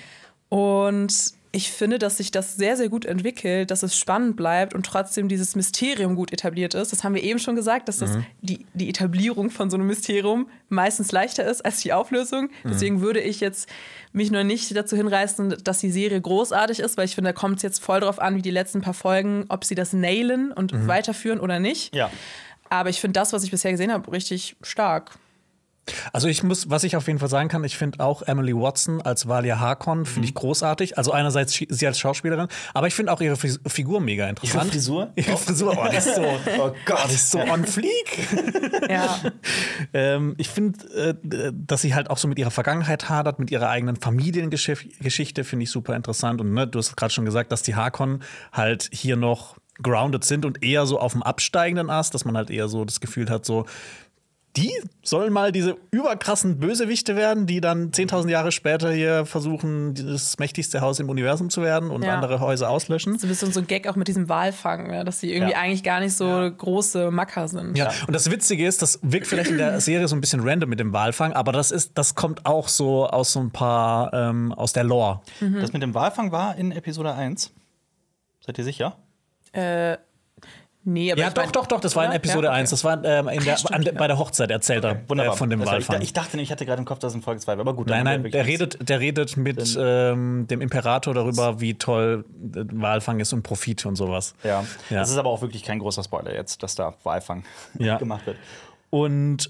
Und ich finde, dass sich das sehr, sehr gut entwickelt, dass es spannend bleibt und trotzdem dieses Mysterium gut etabliert ist. Das haben wir eben schon gesagt, dass das die Etablierung von so einem Mysterium meistens leichter ist als die Auflösung. Deswegen würde ich jetzt mich noch nicht dazu hinreißen, dass die Serie großartig ist, weil ich finde, da kommt es jetzt voll drauf an, wie die letzten paar Folgen, ob sie das nailen und weiterführen oder nicht. Ja. Aber ich finde das, was ich bisher gesehen habe, richtig stark. Also was ich auf jeden Fall sagen kann, ich finde auch Emily Watson als Valia Harkonnen finde ich großartig. Also einerseits sie als Schauspielerin, aber ich finde auch ihre Figur mega interessant. Ihre Frisur? Ihre Frisur, die ist so, oh Gott, die ist so on fleek. Ja. Ich finde, dass sie halt auch so mit ihrer Vergangenheit hadert, mit ihrer eigenen Familiengeschichte, finde ich super interessant. Und du hast gerade schon gesagt, dass die Harkonnen halt hier noch grounded sind und eher so auf dem absteigenden Ast, dass man halt eher so das Gefühl hat, so die sollen mal diese überkrassen Bösewichte werden, die dann 10.000 Jahre später hier versuchen, das mächtigste Haus im Universum zu werden und andere Häuser auslöschen. So ein bisschen so ein Gag auch mit diesem Walfang, ne? Dass sie irgendwie eigentlich gar nicht so große Macker sind. Ja, und das Witzige ist, das wirkt vielleicht in der Serie so ein bisschen random mit dem Walfang, aber das kommt auch so aus so ein paar, aus der Lore. Das mit dem Walfang war in Episode 1. Seid ihr sicher? Nee, aber ja, doch, das war in Episode 1. Das war bei der Hochzeit erzählt er von dem Walfang. Ich dachte nicht, ich hatte gerade im Kopf, dass es in Folge 2 war, aber gut. Nein, der redet mit dem Imperator darüber, wie toll Walfang ist und Profit und sowas. Ja. Das ist aber auch wirklich kein großer Spoiler jetzt, dass da Walfang gemacht wird. Und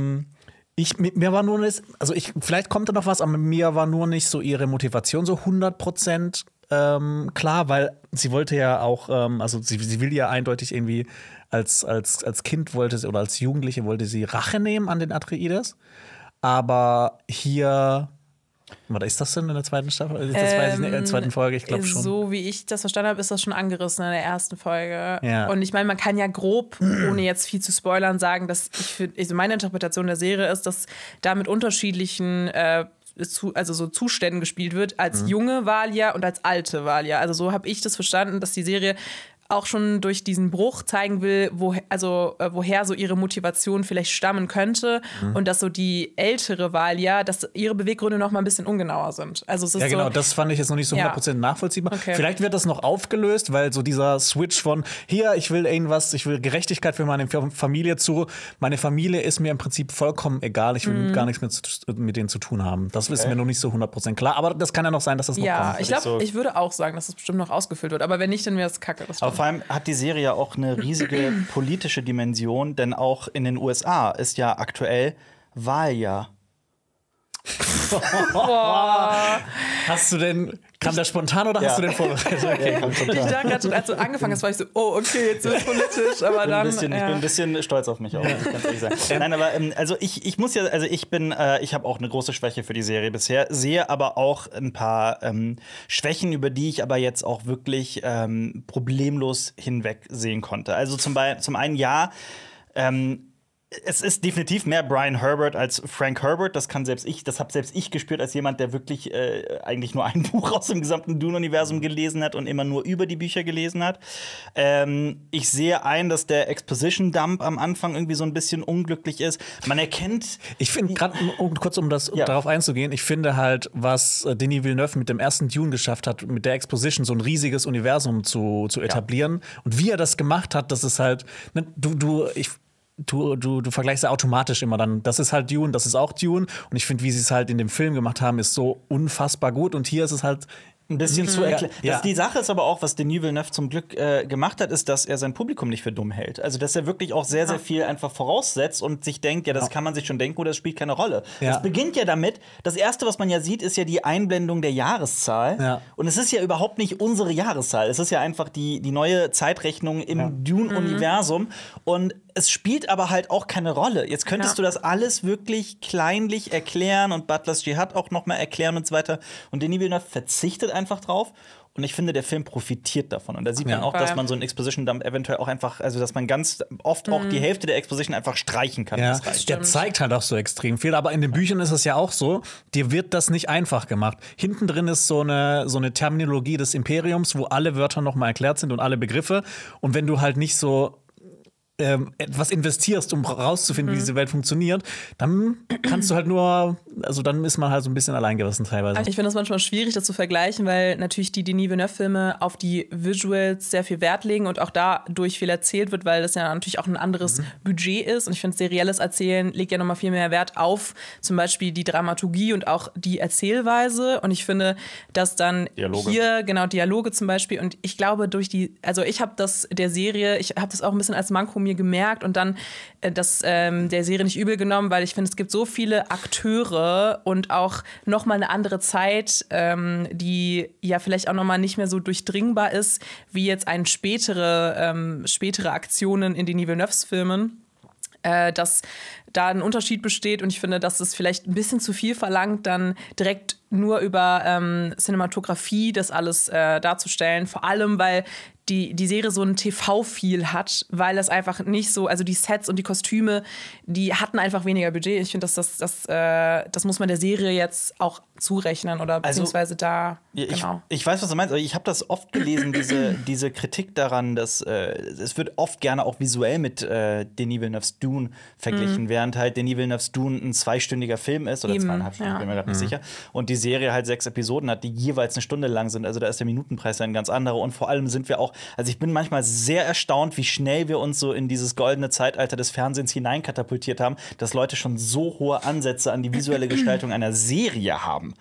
mir war nur nicht, vielleicht kommt da noch was, aber mir war nur nicht so ihre Motivation so 100% klar, weil sie wollte ja auch, sie will ja eindeutig irgendwie als Kind wollte sie oder als Jugendliche wollte sie Rache nehmen an den Atreides. Aber hier, warte, ist das denn in der zweiten Staffel? Das weiß ich nicht, in der zweiten Folge, ich glaube schon. So wie ich das verstanden habe, ist das schon angerissen in der ersten Folge. Ja. Und ich meine, man kann ja grob, ohne jetzt viel zu spoilern, sagen, dass meine Interpretation der Serie ist, dass da mit unterschiedlichen so Zuständen gespielt wird, als junge Valia und als alte Valia. Also so habe ich das verstanden, dass die Serie auch schon durch diesen Bruch zeigen will, woher so ihre Motivation vielleicht stammen könnte und dass so die ältere Valia, dass ihre Beweggründe noch mal ein bisschen ungenauer sind. Also es ist genau, das fand ich jetzt noch nicht so 100% nachvollziehbar. Okay. Vielleicht wird das noch aufgelöst, weil so dieser Switch von hier, ich will Gerechtigkeit für meine Familie meine Familie ist mir im Prinzip vollkommen egal, ich will gar nichts mit denen zu tun haben. Das ist mir noch nicht so 100% klar, aber das kann ja noch sein, dass das noch kommt. Ich würde auch sagen, dass das bestimmt noch ausgefüllt wird, aber wenn nicht, dann wäre es kacke. Vor allem hat die Serie ja auch eine riesige politische Dimension, denn auch in den USA ist ja aktuell Wahljahr. Kam das spontan oder hast du den vorbereitet? Okay. Ich dachte gerade, als du angefangen hast, war ich so, okay, jetzt wird es politisch, aber dann. Ich bin ein bisschen stolz auf mich auch, ganz ehrlich sagen. Nein, aber ich habe auch eine große Schwäche für die Serie bisher, sehe aber auch ein paar Schwächen, über die ich aber jetzt auch wirklich problemlos hinweg sehen konnte. Also zum einen es ist definitiv mehr Brian Herbert als Frank Herbert. Das habe selbst ich gespürt als jemand, der wirklich eigentlich nur ein Buch aus dem gesamten Dune-Universum gelesen hat und immer nur über die Bücher gelesen hat. Ich sehe ein, dass der Exposition-Dump am Anfang irgendwie so ein bisschen unglücklich ist. Man erkennt. Ich finde, gerade kurz darauf einzugehen, ich finde halt, was Denis Villeneuve mit dem ersten Dune geschafft hat, mit der Exposition so ein riesiges Universum zu etablieren. Und wie er das gemacht hat, das ist halt, Du vergleichst ja automatisch immer dann, das ist halt Dune, das ist auch Dune. Und ich finde, wie sie es halt in dem Film gemacht haben, ist so unfassbar gut. Und hier ist es halt ein bisschen zu erklären. Ja. Die Sache ist aber auch, was Denis Villeneuve zum Glück gemacht hat, ist, dass er sein Publikum nicht für dumm hält. Also, dass er wirklich auch sehr, sehr viel einfach voraussetzt und sich denkt, ja, das kann man sich schon denken oder das spielt keine Rolle. Ja. Das beginnt ja damit, das Erste, was man ja sieht, ist ja die Einblendung der Jahreszahl. Ja. Und es ist ja überhaupt nicht unsere Jahreszahl. Es ist ja einfach die neue Zeitrechnung im Dune-Universum. Und es spielt aber halt auch keine Rolle. Jetzt könntest du das alles wirklich kleinlich erklären und Butlers Jihad auch noch mal erklären und so weiter. Und Denis Villeneuve verzichtet einfach drauf. Und ich finde, der Film profitiert davon. Und da sieht man auch, dass man so einen Exposition-Dump eventuell auch einfach, also dass man ganz oft auch die Hälfte der Exposition einfach streichen kann. Ja, der zeigt halt auch so extrem viel. Aber in den Büchern ist es ja auch so, dir wird das nicht einfach gemacht. Hinten drin ist so eine Terminologie des Imperiums, wo alle Wörter noch mal erklärt sind und alle Begriffe. Und wenn du halt nicht so etwas investierst, um rauszufinden, wie diese Welt funktioniert, dann kannst du halt nur, also dann ist man halt so ein bisschen alleingelassen teilweise. Ich finde es manchmal schwierig, das zu vergleichen, weil natürlich die Denis Villeneuve-Filme auf die Visuals sehr viel Wert legen und auch dadurch viel erzählt wird, weil das ja natürlich auch ein anderes Budget ist. Und ich finde, serielles Erzählen legt ja noch mal viel mehr Wert auf zum Beispiel die Dramaturgie und auch die Erzählweise. Und ich finde, dass dann hier, genau, Dialoge zum Beispiel, und ich glaube, also ich habe das der Serie, ich habe das auch ein bisschen als Manko mir gemerkt und dann das der Serie nicht übel genommen, weil ich finde, es gibt so viele Akteure und auch noch mal eine andere Zeit, die ja vielleicht auch noch mal nicht mehr so durchdringbar ist, wie jetzt spätere Aktionen in Denis Villeneuves Filmen. Dass da ein Unterschied besteht und ich finde, dass es vielleicht ein bisschen zu viel verlangt, dann direkt nur über Cinematografie das alles darzustellen. Vor allem, weil die Serie so ein TV-Feel hat, weil es einfach nicht so, also die Sets und die Kostüme, die hatten einfach weniger Budget. Ich finde, das muss man der Serie jetzt auch zurechnen oder beziehungsweise da, genau. Ich weiß, was du meinst, aber ich habe das oft gelesen, diese Kritik daran, dass es wird oft gerne auch visuell mit Denis Villeneuves Dune verglichen, während halt Denis Villeneuves Dune ein 2-stündiger Film ist oder 2,5 Stunden, bin mir gerade nicht sicher, und die Serie halt 6 Episoden hat, die jeweils eine Stunde lang sind, also da ist der Minutenpreis ein ganz anderer und vor allem sind wir auch, also ich bin manchmal sehr erstaunt, wie schnell wir uns so in dieses goldene Zeitalter des Fernsehens hineinkatapultiert haben, dass Leute schon so hohe Ansätze an die visuelle Gestaltung einer Serie haben.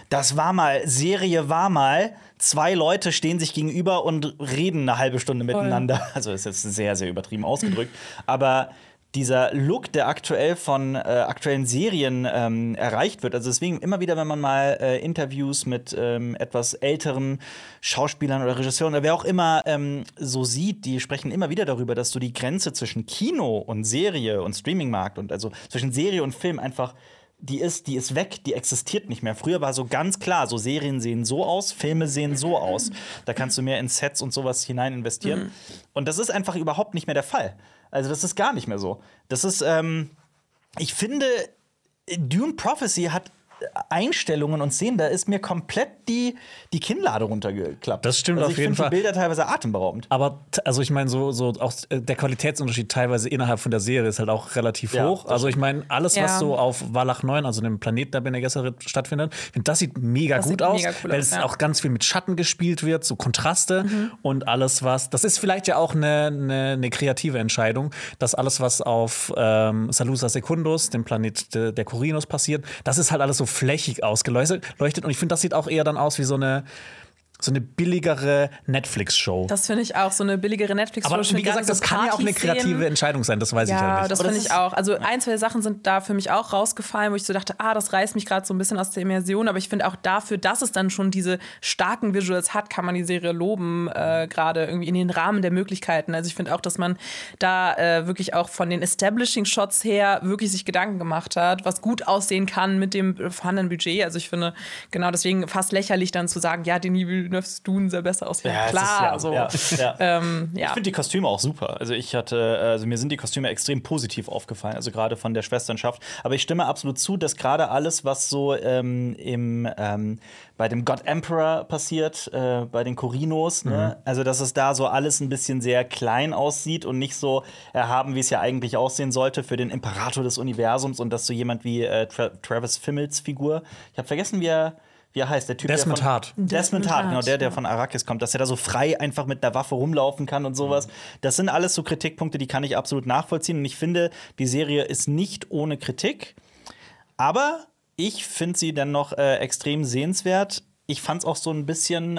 Serie war mal, 2 Leute stehen sich gegenüber und reden eine halbe Stunde miteinander. Also das ist jetzt sehr, sehr übertrieben ausgedrückt. Aber dieser Look, der aktuell von aktuellen Serien erreicht wird, also deswegen immer wieder, wenn man mal Interviews mit etwas älteren Schauspielern oder Regisseuren oder wer auch immer so sieht, die sprechen immer wieder darüber, dass so die Grenze zwischen Kino und Serie und Streamingmarkt und also zwischen Serie und Film einfach die ist weg, die existiert nicht mehr. Früher war so ganz klar, so Serien sehen so aus, Filme sehen so aus. Da kannst du mehr in Sets und sowas hinein investieren. Und das ist einfach überhaupt nicht mehr der Fall. Also das ist gar nicht mehr so. Das ist, ich finde, Dune Prophecy hat Einstellungen und Szenen, da ist mir komplett die Kinnlade runtergeklappt. Das stimmt also auf jeden Fall. Ich finde die Bilder teilweise atemberaubend. Aber also ich meine, so auch der Qualitätsunterschied teilweise innerhalb von der Serie ist halt auch relativ hoch. Also ich meine, alles, was so auf Wallach 9, also dem Planeten der Bene Gesserit stattfindet, das sieht mega gut aus, weil es auch ganz viel mit Schatten gespielt wird, so Kontraste und alles, was, das ist vielleicht ja auch eine kreative Entscheidung, dass alles, was auf Salusa Secundus, dem Planet der Coriolis passiert, das ist halt alles so flächig ausgeleuchtet. Und ich finde, das sieht auch eher dann aus wie so eine billigere Netflix-Show. Das finde ich auch, so eine billigere Netflix-Show. Aber wie gesagt, das kann ja auch eine kreative Entscheidung sein, das weiß ich ja nicht. Ja, das finde ich auch. Also 1, 2 Sachen sind da für mich auch rausgefallen, wo ich so dachte, das reißt mich gerade so ein bisschen aus der Immersion. Aber ich finde auch dafür, dass es dann schon diese starken Visuals hat, kann man die Serie loben, gerade irgendwie in den Rahmen der Möglichkeiten. Also ich finde auch, dass man da wirklich auch von den Establishing-Shots her wirklich sich Gedanken gemacht hat, was gut aussehen kann mit dem vorhandenen Budget. Also ich finde, genau deswegen fast lächerlich dann zu sagen, ja, Denis Villeneuve's Dune soll besser aussehen. Ja, klar. Ich finde die Kostüme auch super. Also mir sind die Kostüme extrem positiv aufgefallen, also gerade von der Schwesternschaft. Aber ich stimme absolut zu, dass gerade alles, was so bei dem God Emperor passiert, bei den Corinos, ne? Also dass es da so alles ein bisschen sehr klein aussieht und nicht so erhaben, wie es ja eigentlich aussehen sollte für den Imperator des Universums und dass so jemand wie Travis Fimmels Figur, ich habe vergessen, wie er heißt, der Typ, Desmond Hart. Desmond Hart, genau, der von Arrakis kommt, dass er da so frei einfach mit einer Waffe rumlaufen kann und sowas. Das sind alles so Kritikpunkte, die kann ich absolut nachvollziehen. Und ich finde, die Serie ist nicht ohne Kritik. Aber ich finde sie dann noch extrem sehenswert. ich fand's auch so ein bisschen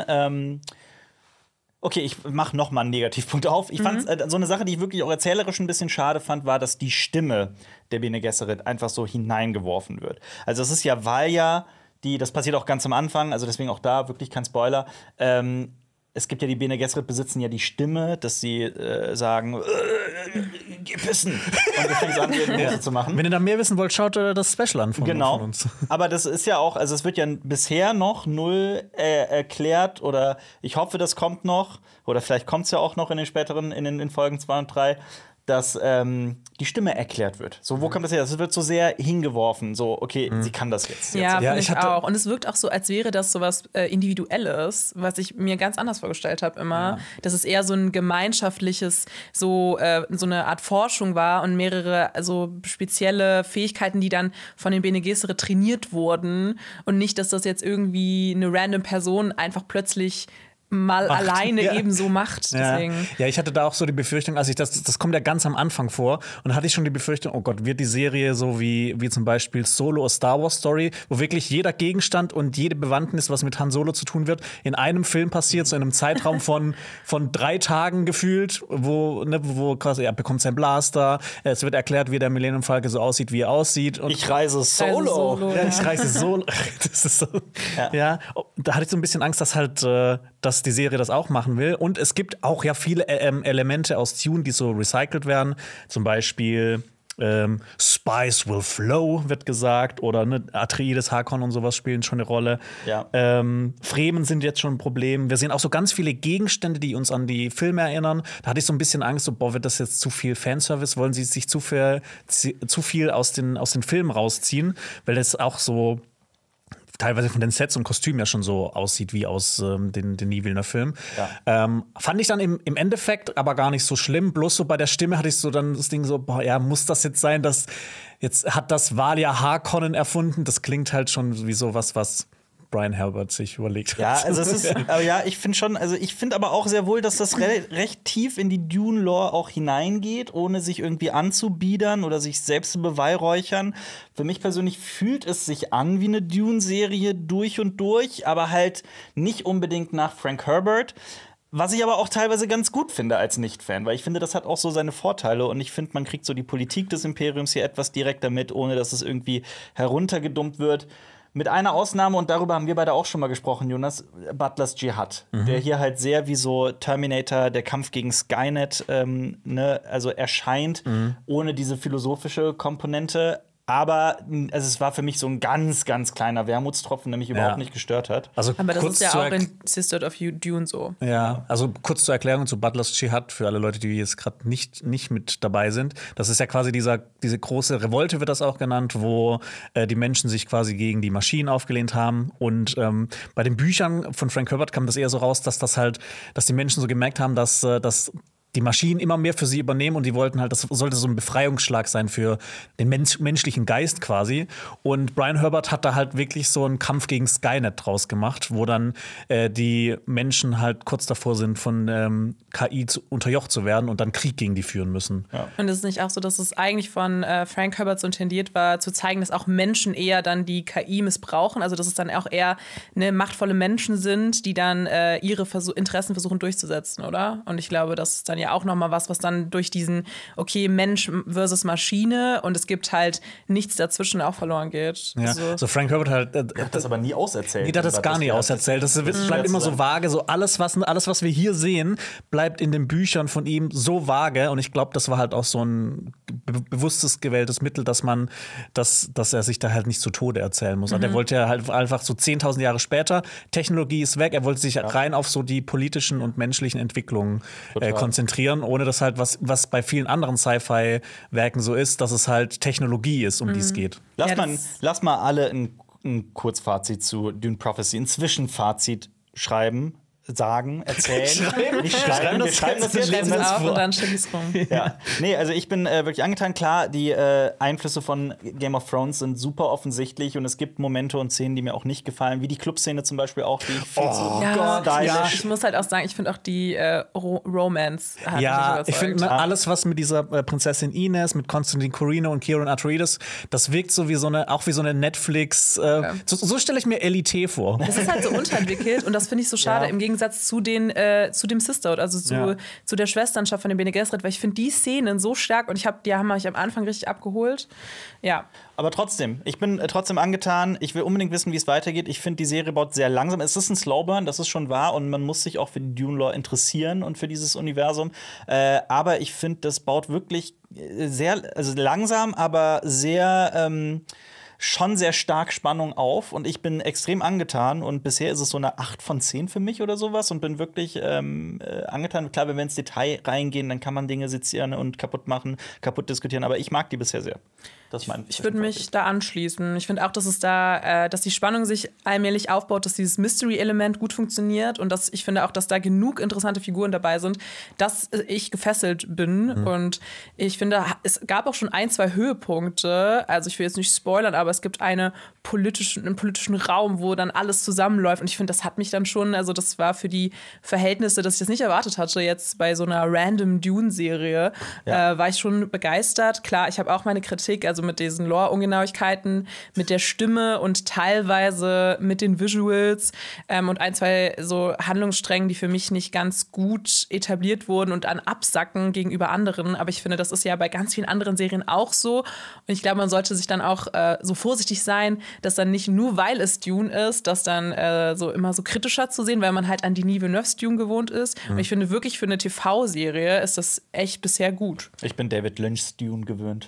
okay, ich mache noch mal einen Negativpunkt auf. Ich fand so eine Sache, die ich wirklich auch erzählerisch ein bisschen schade fand, war, dass die Stimme der Bene Gesserit einfach so hineingeworfen wird. Also es ist ja Valja, das passiert auch ganz am Anfang, also deswegen auch da wirklich kein Spoiler. Es gibt ja die Bene Gesserit besitzen ja die Stimme, dass sie sagen, geh pissen. Und wir fangen an, Musik zu machen. Wenn ihr da mehr wissen wollt, schaut das Special an von uns. Aber das ist ja auch, also es wird ja bisher noch null erklärt oder ich hoffe, das kommt noch oder vielleicht kommt es ja auch noch in den späteren, in Folgen 2 und 3, dass die Stimme erklärt wird. So, wo kommt das her? Das wird so sehr hingeworfen. So, okay, sie kann das jetzt. Ja, finde ich auch. Und es wirkt auch so, als wäre das so was Individuelles, was ich mir ganz anders vorgestellt habe immer. Ja. Dass es eher so ein gemeinschaftliches, so eine Art Forschung war und mehrere spezielle Fähigkeiten, die dann von den Bene Gesserit trainiert wurden. Und nicht, dass das jetzt irgendwie eine random Person einfach plötzlich alleine eben so macht. Deswegen. Ja, ich hatte da auch so die Befürchtung, als ich das kommt ja ganz am Anfang vor, und da hatte ich schon die Befürchtung, oh Gott, wird die Serie so wie zum Beispiel Solo, a Star Wars Story, wo wirklich jeder Gegenstand und jede Bewandtnis, was mit Han Solo zu tun wird, in einem Film passiert, so in einem Zeitraum von 3 Tagen gefühlt, wo quasi er bekommt sein Blaster, es wird erklärt, wie der Millennium Falcon so aussieht, wie er aussieht. Und ich reise Solo. Ja, ich reise Solo. Das ist so. Ja, da hatte ich so ein bisschen Angst, dass die Serie das auch machen will. Und es gibt auch ja viele Elemente aus Dune, die so recycelt werden. Zum Beispiel Spice will flow, wird gesagt. Oder Atreides, Hakon und sowas spielen schon eine Rolle. Ja. Fremen sind jetzt schon ein Problem. Wir sehen auch so ganz viele Gegenstände, die uns an die Filme erinnern. Da hatte ich so ein bisschen Angst, wird das jetzt zu viel Fanservice? Wollen sie sich zu viel aus den Filmen rausziehen? Weil das auch so teilweise von den Sets und Kostümen ja schon so aussieht wie aus den Denis Villeneuve-Filmen. Ja. Fand ich dann im Endeffekt aber gar nicht so schlimm. Bloß so bei der Stimme hatte ich so dann das Ding so, muss das jetzt sein, dass jetzt hat das Valja Harkonnen erfunden? Das klingt halt schon wie so was Brian Herbert sich überlegt hat. Ja, also es ist, aber ja, ich finde schon, also ich finde aber auch sehr wohl, dass das recht tief in die Dune-Lore auch hineingeht, ohne sich irgendwie anzubiedern oder sich selbst zu beweihräuchern. Für mich persönlich fühlt es sich an wie eine Dune-Serie durch und durch, aber halt nicht unbedingt nach Frank Herbert. Was ich aber auch teilweise ganz gut finde als Nicht-Fan, weil ich finde, das hat auch so seine Vorteile und ich finde, man kriegt so die Politik des Imperiums hier etwas direkter mit, ohne dass es irgendwie heruntergedummt wird. Mit einer Ausnahme, und darüber haben wir beide auch schon mal gesprochen, Jonas, Butlers Jihad, der hier halt sehr wie so Terminator, der Kampf gegen Skynet, also erscheint, ohne diese philosophische Komponente. Aber es war für mich so ein ganz, ganz kleiner Wermutstropfen, der mich überhaupt nicht gestört hat. Aber das ist ja auch in Sisterhood of Dune so. Ja, also kurz zur Erklärung zu Butlers Jihad für alle Leute, die jetzt gerade nicht mit dabei sind. Das ist ja quasi diese große Revolte, wird das auch genannt, wo die Menschen sich quasi gegen die Maschinen aufgelehnt haben. Und bei den Büchern von Frank Herbert kam das eher so raus, dass die Menschen so gemerkt haben, dass die Maschinen immer mehr für sie übernehmen und die wollten halt, das sollte so ein Befreiungsschlag sein für den menschlichen Geist quasi. Und Brian Herbert hat da halt wirklich so einen Kampf gegen Skynet draus gemacht, wo dann die Menschen halt kurz davor sind, von KI unterjocht zu werden und dann Krieg gegen die führen müssen. Ja. Und es ist nicht auch so, dass es eigentlich von Frank Herbert so intendiert war, zu zeigen, dass auch Menschen eher dann die KI missbrauchen, also dass es dann auch eher machtvolle Menschen sind, die dann ihre Interessen versuchen durchzusetzen, oder? Und ich glaube, das ist dann ja auch noch mal was dann durch diesen, okay, Mensch versus Maschine und es gibt halt nichts dazwischen auch verloren geht. Ja. So Frank Herbert hat das aber nie auserzählt. Nee, der hat das gar nie auserzählt. Das bleibt immer so vage. So alles, was wir hier sehen, bleibt in den Büchern von ihm so vage. Und ich glaube, das war halt auch so ein bewusstes gewähltes Mittel, dass er sich da halt nicht zu Tode erzählen muss. Der wollte ja halt einfach so 10.000 Jahre später, Technologie ist weg, er wollte sich rein auf so die politischen und menschlichen Entwicklungen konzentrieren, ohne dass halt, was bei vielen anderen Sci-Fi-Werken so ist, dass es halt Technologie ist, um die es geht. Lass mal alle ein Kurzfazit zu Dune Prophecy, ein Zwischenfazit schreiben. erzählen. Wir schreiben das jetzt. Schreib's auf und dann schicke ich's rum. Ja. Nee, also ich bin wirklich angetan. Klar, die Einflüsse von Game of Thrones sind super offensichtlich und es gibt Momente und Szenen, die mir auch nicht gefallen, wie die Clubszene zum Beispiel auch, die ich viel zu stylisch. Ich muss halt auch sagen, ich finde auch die Romance hat mich Ja, überzeugt. ich finde alles, was mit dieser Prinzessin Ines, mit Constantine Corino und Kieran Atreides, das wirkt so wie so eine Netflix. So stelle ich mir Elite vor. Das ist halt so unterentwickelt und das finde ich so schade im Gegensatz zu dem Sisterhood, also zu der Schwesternschaft von den Bene Gesserit, weil ich finde die Szenen so stark und die haben mich am Anfang richtig abgeholt. Ja. Aber trotzdem, ich bin trotzdem angetan. Ich will unbedingt wissen, wie es weitergeht. Ich finde, die Serie baut sehr langsam. Es ist ein Slowburn, das ist schon wahr. Und man muss sich auch für die Dune-Lore interessieren und für dieses Universum. Aber ich finde, das baut wirklich also langsam, aber schon sehr stark Spannung auf. Und ich bin extrem angetan. Und bisher ist es so eine 8 von 10 für mich oder sowas. Und bin wirklich angetan. Klar, wenn wir ins Detail reingehen, dann kann man Dinge sezieren und kaputt machen, kaputt diskutieren. Aber ich mag die bisher sehr. Ich würde mich da anschließen. Ich finde auch, dass dass die Spannung sich allmählich aufbaut, dass dieses Mystery-Element gut funktioniert und ich finde auch, dass da genug interessante Figuren dabei sind, dass ich gefesselt bin. Und ich finde, es gab auch schon 1, 2 Höhepunkte. Also ich will jetzt nicht spoilern, aber es gibt einen politischen Raum, wo dann alles zusammenläuft. Und ich finde, das hat mich dann schon, also das war für die Verhältnisse, dass ich das nicht erwartet hatte, jetzt bei so einer random Dune-Serie, war ich schon begeistert. Klar, ich habe auch meine Kritik, also mit diesen Lore-Ungenauigkeiten, mit der Stimme und teilweise mit den Visuals und 1, 2 so Handlungssträngen, die für mich nicht ganz gut etabliert wurden und an Absacken gegenüber anderen. Aber ich finde, das ist ja bei ganz vielen anderen Serien auch so. Und ich glaube, man sollte sich dann auch so vorsichtig sein, dass dann nicht nur, weil es Dune ist, das dann so immer so kritischer zu sehen, weil man halt an die Villeneuve's Dune gewohnt ist. Und ich finde wirklich, für eine TV-Serie ist das echt bisher gut. Ich bin David Lynch's Dune gewöhnt.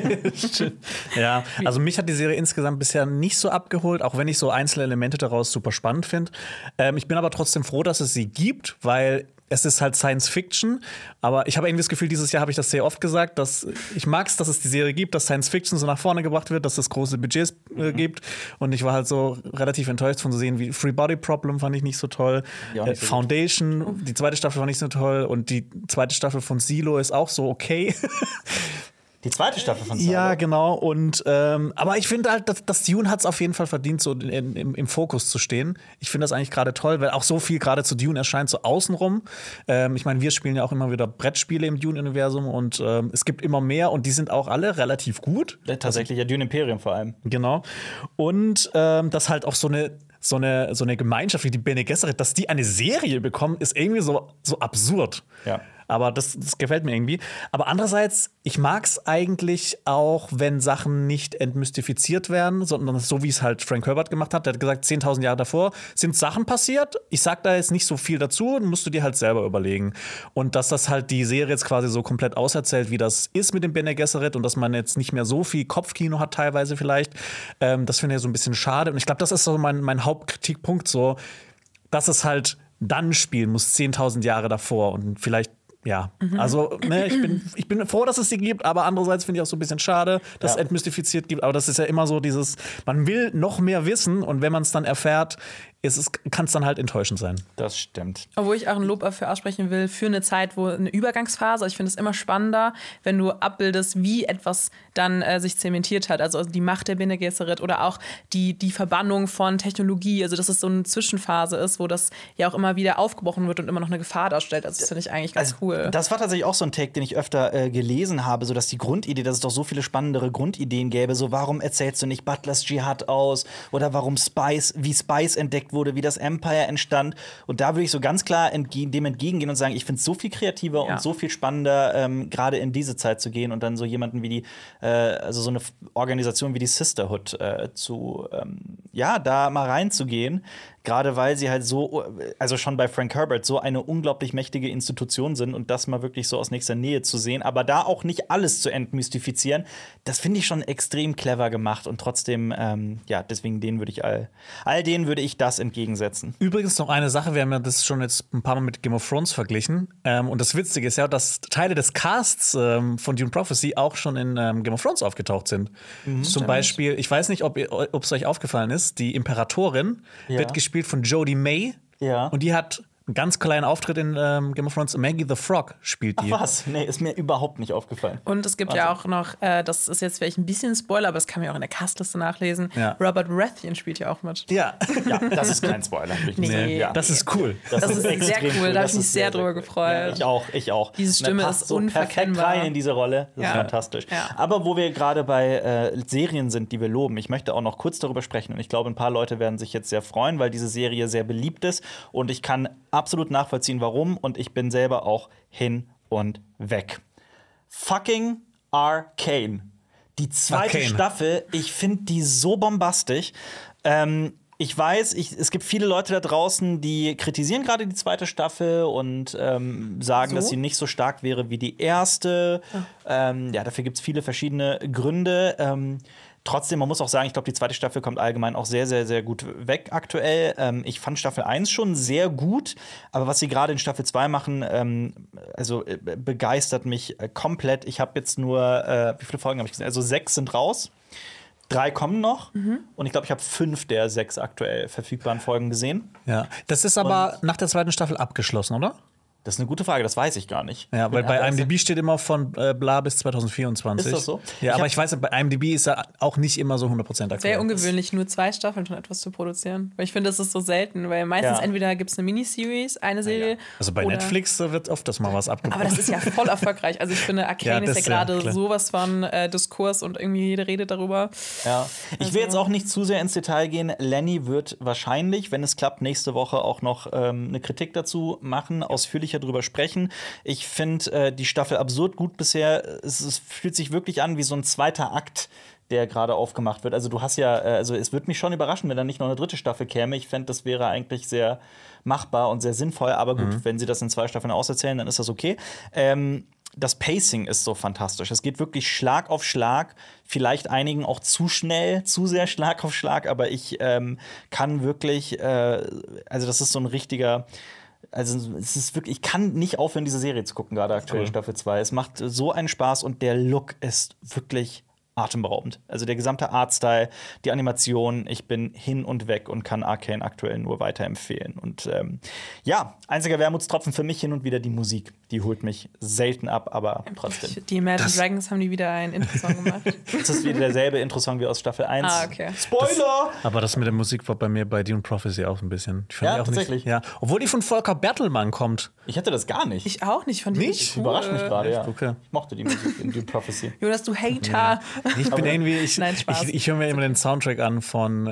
Ja, also mich hat die Serie insgesamt bisher nicht so abgeholt, auch wenn ich so einzelne Elemente daraus super spannend finde. Ich bin aber trotzdem froh, dass es sie gibt, weil es ist halt Science Fiction, aber ich habe irgendwie das Gefühl, dieses Jahr habe ich das sehr oft gesagt, dass ich mag es, dass es die Serie gibt, dass Science Fiction so nach vorne gebracht wird, dass es große Budgets gibt. Und ich war halt so relativ enttäuscht von so sehen wie Free Body Problem fand ich nicht so toll. Nicht so Foundation, die 2. Staffel war nicht so toll und die 2. Staffel von Silo ist auch so okay. Die 2. Staffel von Silo? Ja, genau. Und aber ich finde halt, dass Dune hat es auf jeden Fall verdient, so im Fokus zu stehen. Ich finde das eigentlich gerade toll, weil auch so viel gerade zu Dune erscheint, so außenrum. Ich meine, wir spielen ja auch immer wieder Brettspiele im Dune-Universum und es gibt immer mehr und die sind auch alle relativ gut. Ja, tatsächlich, ja, Dune Imperium vor allem. Genau. Und dass halt auch so eine Gemeinschaft wie die Bene Gesserit, dass die eine Serie bekommen, ist irgendwie so absurd. Ja. Aber das gefällt mir irgendwie. Aber andererseits, ich mag es eigentlich auch, wenn Sachen nicht entmystifiziert werden, sondern so, wie es halt Frank Herbert gemacht hat. Der hat gesagt, 10.000 Jahre davor sind Sachen passiert. Ich sag da jetzt nicht so viel dazu, musst du dir halt selber überlegen. Und dass das halt die Serie jetzt quasi so komplett auserzählt, wie das ist mit dem Bene Gesserit und dass man jetzt nicht mehr so viel Kopfkino hat teilweise vielleicht. Das finde ich so ein bisschen schade. Und ich glaube, das ist so mein Hauptkritikpunkt so, dass es halt dann spielen muss, 10.000 Jahre davor und vielleicht ja, also ich bin froh, dass es sie gibt, aber andererseits finde ich auch so ein bisschen schade, dass es entmystifiziert gibt. Aber das ist ja immer so dieses, man will noch mehr wissen und wenn man es dann erfährt, kann es dann halt enttäuschend sein. Das stimmt. Obwohl ich auch ein Lob dafür aussprechen will, für eine Zeit, wo eine Übergangsphase, ich finde es immer spannender, wenn du abbildest, wie etwas dann sich zementiert hat. Also die Macht der Bene Gesserit oder auch die Verbannung von Technologie. Also dass es so eine Zwischenphase ist, wo das ja auch immer wieder aufgebrochen wird und immer noch eine Gefahr darstellt. Also das finde ich eigentlich ganz cool. Das war tatsächlich auch so ein Take, den ich öfter gelesen habe, so dass die Grundidee, dass es doch so viele spannendere Grundideen gäbe, so warum erzählst du nicht Butlers Dschihad aus oder warum wie Spice entdeckt wurde, wie das Empire entstand. Und da würde ich so ganz klar dem entgegengehen und sagen, ich finde es so viel kreativer und so viel spannender, gerade in diese Zeit zu gehen und dann so jemanden wie also so eine Organisation wie die Sisterhood da mal reinzugehen. Gerade weil sie halt so, also schon bei Frank Herbert, so eine unglaublich mächtige Institution sind und das mal wirklich so aus nächster Nähe zu sehen, aber da auch nicht alles zu entmystifizieren, das finde ich schon extrem clever gemacht und trotzdem, deswegen denen würde ich das entgegensetzen. Übrigens noch eine Sache, wir haben ja das schon jetzt ein paar Mal mit Game of Thrones verglichen und das Witzige ist ja, dass Teile des Casts von Dune Prophecy auch schon in Game of Thrones aufgetaucht sind. Zum Beispiel, ich weiß nicht, ob es euch aufgefallen ist, die Imperatorin wird gespielt von Jodie May. Ja. Und die hat einen ganz kleinen Auftritt in Game of Thrones. Maggie the Frog spielt die. Ach was? Nee, ist mir überhaupt nicht aufgefallen. Und es gibt ja auch noch, das ist jetzt vielleicht ein bisschen Spoiler, aber das kann man ja auch in der Castliste nachlesen. Ja. Robert Baratheon spielt ja auch mit. Ja, Ja, das ist kein Spoiler. Nee. Ja. das ist cool. Das ist sehr extrem cool, da habe Das ich mich ist sehr drüber cool. gefreut. Ja, ich auch. Diese Und er Stimme passt ist so perfekt unverkennbar. rein in diese Rolle. Das ist Ja. fantastisch. Ja. Aber wo wir gerade bei Serien sind, die wir loben, ich möchte auch noch kurz darüber sprechen. Und ich glaube, ein paar Leute werden sich jetzt sehr freuen, weil diese Serie sehr beliebt ist. Und ich kann absolut nachvollziehen, warum. Und ich bin selber auch hin und weg. Fucking Arcane. Die zweite Arcane. Staffel, ich finde die so bombastisch. Ich weiß, es gibt viele Leute da draußen, die kritisieren gerade die zweite Staffel und sagen, dass sie nicht so stark wäre wie die erste. Ja, dafür gibt es viele verschiedene Gründe. Trotzdem, man muss auch sagen, ich glaube, die zweite Staffel kommt allgemein auch sehr, sehr, sehr gut weg aktuell. Ich fand Staffel 1 schon sehr gut, aber was sie gerade in Staffel 2 machen, begeistert mich komplett. Ich habe jetzt nur, wie viele Folgen habe ich gesehen? Also 6 sind raus. 3 kommen noch und ich glaube, ich habe 5 der 6 aktuell verfügbaren Folgen gesehen. Ja, das ist aber nach der zweiten Staffel abgeschlossen, oder? Das ist eine gute Frage, das weiß ich gar nicht. Ja, weil bei IMDb steht immer von bla bis 2024. Ist das so? Ja, aber ich weiß, bei IMDb ist er auch nicht immer so 100% aktuell. Sehr ungewöhnlich, nur 2 Staffeln von etwas zu produzieren. Weil ich finde, das ist so selten, weil meistens Ja. entweder gibt es eine Miniseries, eine Serie. Also bei oder Netflix wird oft das mal was abgebrochen. Aber das ist ja voll erfolgreich. Also ich finde, Arcane Ja, ist ja das, gerade klar. sowas von Diskurs und irgendwie jede redet darüber. Ja. Ich will jetzt auch nicht zu sehr ins Detail gehen. Lenny wird wahrscheinlich, wenn es klappt, nächste Woche auch noch eine Kritik dazu machen, ausführlicher drüber sprechen. Ich finde die Staffel absurd gut bisher. Es fühlt sich wirklich an wie so ein zweiter Akt, der gerade aufgemacht wird. Also du hast ja, also es würde mich schon überraschen, wenn da nicht noch eine dritte Staffel käme. Ich fände, das wäre eigentlich sehr machbar und sehr sinnvoll. Aber gut, wenn sie das in 2 Staffeln auserzählen, dann ist das okay. Das Pacing ist so fantastisch. Es geht wirklich Schlag auf Schlag. Vielleicht einigen auch zu schnell, zu sehr Schlag auf Schlag. Aber ich kann wirklich, also das ist so ein richtiger. Also es ist wirklich, ich kann nicht aufhören, diese Serie zu gucken, gerade aktuell Staffel 2. Es macht so einen Spaß und der Look ist wirklich atemberaubend. Also der gesamte Artstyle, die Animation, ich bin hin und weg und kann Arcane aktuell nur weiterempfehlen. Und ja, einziger Wermutstropfen für mich hin und wieder die Musik. Die holt mich selten ab, aber trotzdem. Die Imagine Dragons haben die wieder einen Intro-Song gemacht. Das ist wieder derselbe Intro-Song wie aus Staffel 1. Ah, okay. Spoiler! Aber das mit der Musik war bei mir bei Dune Prophecy auch ein bisschen. Ich fand Ja, die auch tatsächlich. Nicht, ja, obwohl die von Volker Bertelmann kommt. Ich hatte das gar nicht. Ich auch nicht, fand die Nicht? richtig cool. Überrascht mich gerade, ja. Okay. Ich mochte die Musik in Dune Prophecy. Jonas, du Hater. Ich bin irgendwie, Nein, Spaß. ich höre mir immer den Soundtrack an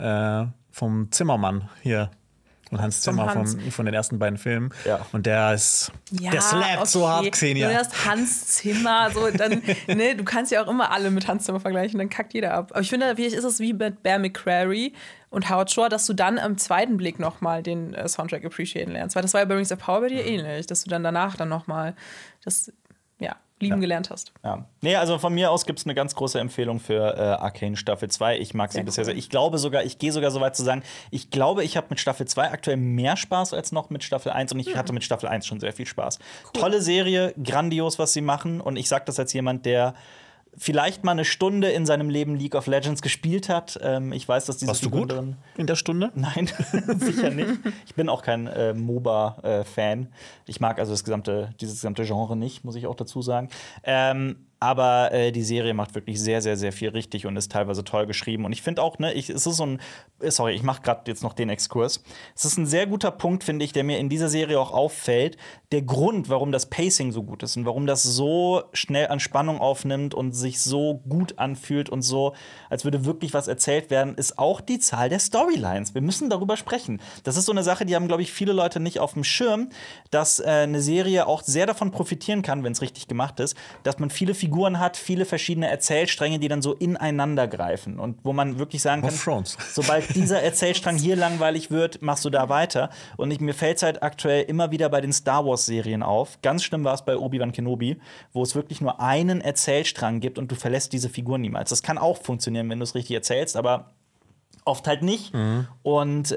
vom Zimmermann hier. Und Hans Zimmer Hans. von den ersten beiden Filmen. Ja. Und der slappt so hart, Xenia. Jonas, Hans Zimmer, so dann, ne, du kannst ja auch immer alle mit Hans Zimmer vergleichen, dann kackt jeder ab. Aber ich finde, vielleicht ist es wie mit Bear McCreary und Howard Shore, dass du dann am zweiten Blick nochmal den Soundtrack appreciaten lernst. Weil das war ja bei Rings of Power bei dir ähnlich, dass du dann danach dann nochmal das, lieben gelernt hast. Ja. Nee, also von mir aus gibt es eine ganz große Empfehlung für Arcane Staffel 2. Ich mag sie bisher sehr. Ich glaube sogar, ich gehe sogar so weit zu sagen, ich glaube, ich habe mit Staffel 2 aktuell mehr Spaß als noch mit Staffel 1 und ich hatte mit Staffel 1 schon sehr viel Spaß. Tolle Serie, grandios, was sie machen und ich sage das als jemand, der vielleicht mal eine Stunde in seinem Leben League of Legends gespielt hat. Ich weiß, dass diese Warst du gut Figuren in der Stunde? Nein, sicher nicht. Ich bin auch kein MOBA-Fan. Ich mag also dieses gesamte Genre nicht, muss ich auch dazu sagen. Aber die Serie macht wirklich sehr, sehr, sehr viel richtig und ist teilweise toll geschrieben. Und ich finde auch, es ist so ein. Sorry, ich mache gerade jetzt noch den Exkurs. Es ist ein sehr guter Punkt, finde ich, der mir in dieser Serie auch auffällt. Der Grund, warum das Pacing so gut ist und warum das so schnell an Spannung aufnimmt und sich so gut anfühlt und so, als würde wirklich was erzählt werden, ist auch die Zahl der Storylines. Wir müssen darüber sprechen. Das ist so eine Sache, die haben, glaube ich, viele Leute nicht auf dem Schirm, dass eine Serie auch sehr davon profitieren kann, wenn es richtig gemacht ist, dass man viele Figuren hat, viele verschiedene Erzählstränge, die dann so ineinander greifen und wo man wirklich sagen kann, sobald dieser Erzählstrang hier langweilig wird, machst du da weiter. Und mir fällt es halt aktuell immer wieder bei den Star Wars-Serien auf. Ganz schlimm war es bei Obi-Wan Kenobi, wo es wirklich nur einen Erzählstrang gibt und du verlässt diese Figur niemals. Das kann auch funktionieren, wenn du es richtig erzählst, aber oft halt nicht. Und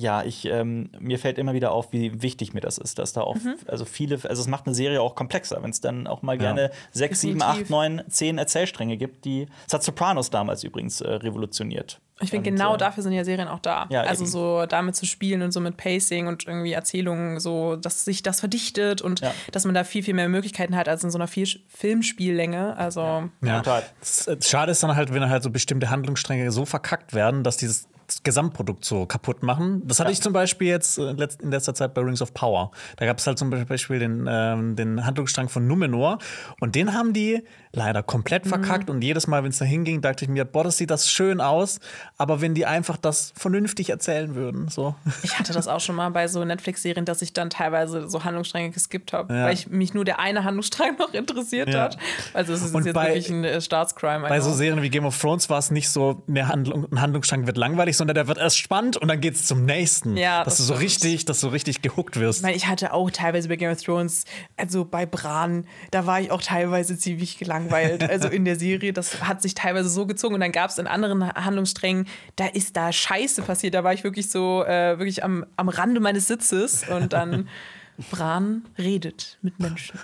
mir fällt immer wieder auf, wie wichtig mir das ist, dass da auch also es macht eine Serie auch komplexer, wenn es dann auch mal gerne 6, 7, 8, 9, 10 Erzählstränge gibt, das hat Sopranos damals übrigens revolutioniert. Ich finde, genau dafür sind ja Serien auch da. Ja, also eben. so damit zu spielen und so mit Pacing und irgendwie Erzählungen, so, dass sich das verdichtet und dass man da viel, viel mehr Möglichkeiten hat als in so einer Filmspiellänge. Also Total. Schade ist dann halt, wenn halt so bestimmte Handlungsstränge so verkackt werden, dass dieses Gesamtprodukt so kaputt machen. Das hatte ich zum Beispiel jetzt in letzter Zeit bei Rings of Power. Da gab es halt zum Beispiel den Handlungsstrang von Numenor und den haben die leider komplett verkackt und jedes Mal, wenn es da hinging, dachte ich mir, boah, das sieht das schön aus, aber wenn die einfach das vernünftig erzählen würden, so. ich hatte das auch schon mal bei so Netflix-Serien, dass ich dann teilweise so Handlungsstränge geskippt habe, weil mich nur der eine Handlungsstrang noch interessiert hat. Also es ist Und jetzt wirklich ein Staatscrime. Bei so Serien wie Game of Thrones war es nicht so, ein Handlungsstrang wird langweilig, sondern der wird erst spannend und dann geht's zum nächsten. Ja, dass du so richtig gehuckt wirst. Ich meine, ich hatte auch teilweise bei Game of Thrones, also bei Bran, da war ich auch teilweise ziemlich gelangweilt. Also in der Serie, das hat sich teilweise so gezogen. Und dann gab es in anderen Handlungssträngen, da ist da Scheiße passiert. Da war ich wirklich so, wirklich am Rande meines Sitzes. Und dann Bran redet mit Menschen.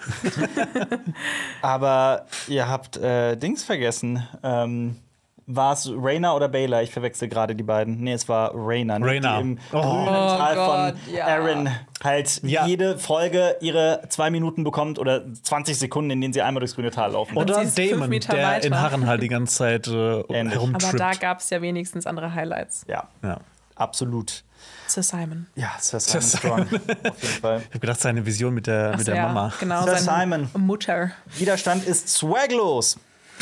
Aber ihr habt Dings vergessen. War es Rhaena oder Baylor? Ich verwechsel gerade die beiden. Nee, es war Rhaena. Rhaena. Die im grünen Tal Gott, von ja. Aaron halt jede Folge ihre 2 Minuten bekommt oder 20 Sekunden, in denen sie einmal durchs grüne Tal laufen. Oder sie ist 5 Damon, Meter der weiter. in Harren halt die ganze Zeit herumtrippt. Aber da gab es ja wenigstens andere Highlights. Ja, Ja. absolut. Sir Simon. Ja, Sir Simon Strong. Auf jeden Fall. Ich habe gedacht, seine Vision mit der Ja, Mama. genau, Sir seine Simon. Mutter. Widerstand ist swaglos.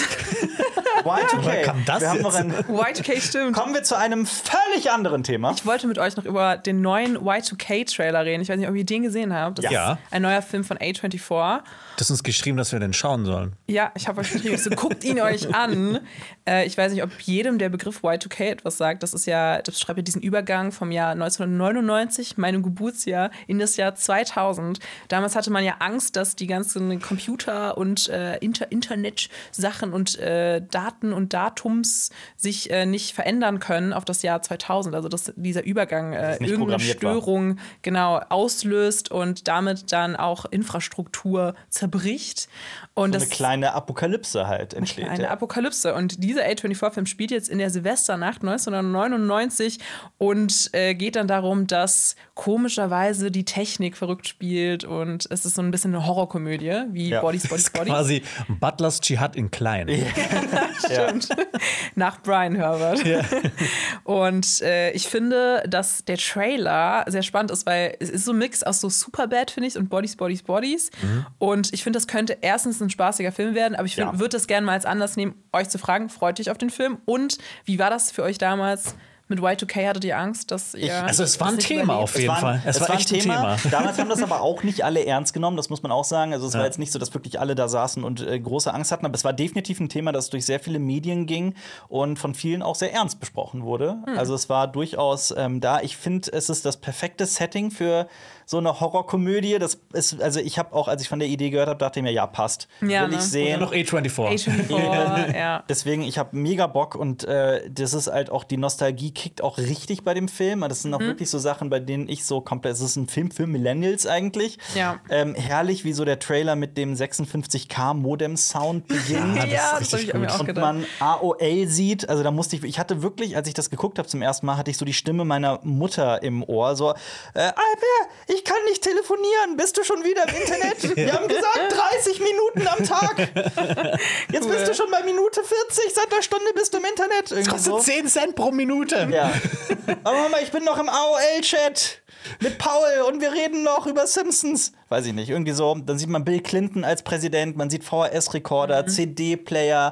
Y2K. Woher kam das Wir haben jetzt? noch ein Y2K stimmt. Kommen wir zu einem völlig anderen Thema. Ich wollte mit euch noch über den neuen Y2K-Trailer reden. Ich weiß nicht, ob ihr den gesehen habt. Das Ja. ist ein neuer Film von A24. Du hast uns geschrieben, dass wir den schauen sollen. Ja, ich habe euch geschrieben, so, guckt ihn euch an. Ich weiß nicht, ob jedem der Begriff Y2K etwas sagt. Das beschreibt ja diesen Übergang vom Jahr 1999, meinem Geburtsjahr, in das Jahr 2000. Damals hatte man ja Angst, dass die ganzen Computer- und Internet-Sachen und Daten und Datums sich nicht verändern können auf das Jahr 2000. Also dass dieser Übergang nicht irgendeine programmiert war. Störung genau auslöst und damit dann auch Infrastruktur zerbricht. Und Eine kleine Apokalypse halt entsteht. eine Apokalypse. Und dieser A24-Film spielt jetzt in der Silvesternacht 1999 und geht dann darum, dass komischerweise die Technik verrückt spielt und es ist so ein bisschen eine Horrorkomödie, wie Bodies, Das Bodies, ist Bodies. quasi Butlers Dschihad in klein. Stimmt. Nach Brian Herbert. Und ich finde, dass der Trailer sehr spannend ist, weil es ist so ein Mix aus so Superbad, finde ich, und Bodies, Bodies, Bodies. Und ich finde, das könnte erstens ein spaßiger Film werden, aber ich würde das gerne mal als Anlass nehmen, euch zu fragen, freut ihr euch auf den Film? Und wie war das für euch damals? Mit Y2K hattet ihr Angst, dass ihr. Also, es war ein das nicht Thema überlebt? auf jeden Fall. Es war echt ein Thema. Damals haben das aber auch nicht alle ernst genommen, das muss man auch sagen. Also, es war jetzt nicht so, dass wirklich alle da saßen und große Angst hatten. Aber es war definitiv ein Thema, das durch sehr viele Medien ging und von vielen auch sehr ernst besprochen wurde. Also, es war durchaus da. Ich finde, es ist das perfekte Setting für so eine Horrorkomödie. Das ist, also, ich habe auch, als ich von der Idee gehört habe, dachte ich mir, ja, passt. Ja, Will ne? ich sehen. Noch A24. A24, ja. Deswegen, ich habe mega Bock und das ist halt auch, die Nostalgie kickt auch richtig bei dem Film. Das sind auch wirklich so Sachen, bei denen ich so komplett, es ist ein Film für Millennials eigentlich. Ja. Herrlich, wie so der Trailer mit dem 56K Modem-Sound beginnt. Ja, das habe ich mir auch Und gedacht. man AOL sieht, also da musste ich hatte wirklich, als ich das geguckt habe zum ersten Mal, hatte ich so die Stimme meiner Mutter im Ohr, so, Albert, ich kann nicht telefonieren, bist du schon wieder im Internet? Wir haben gesagt, 30 Minuten am Tag. Jetzt bist du schon bei Minute 40, seit einer Stunde bist du im Internet. Irgendwie Kostet so. 10 Cent pro Minute. Ja. Aber Mama, ich bin noch im AOL-Chat mit Paul und wir reden noch über Simpsons. Weiß ich nicht, irgendwie so. Dann sieht man Bill Clinton als Präsident, man sieht VHS-Rekorder, CD-Player,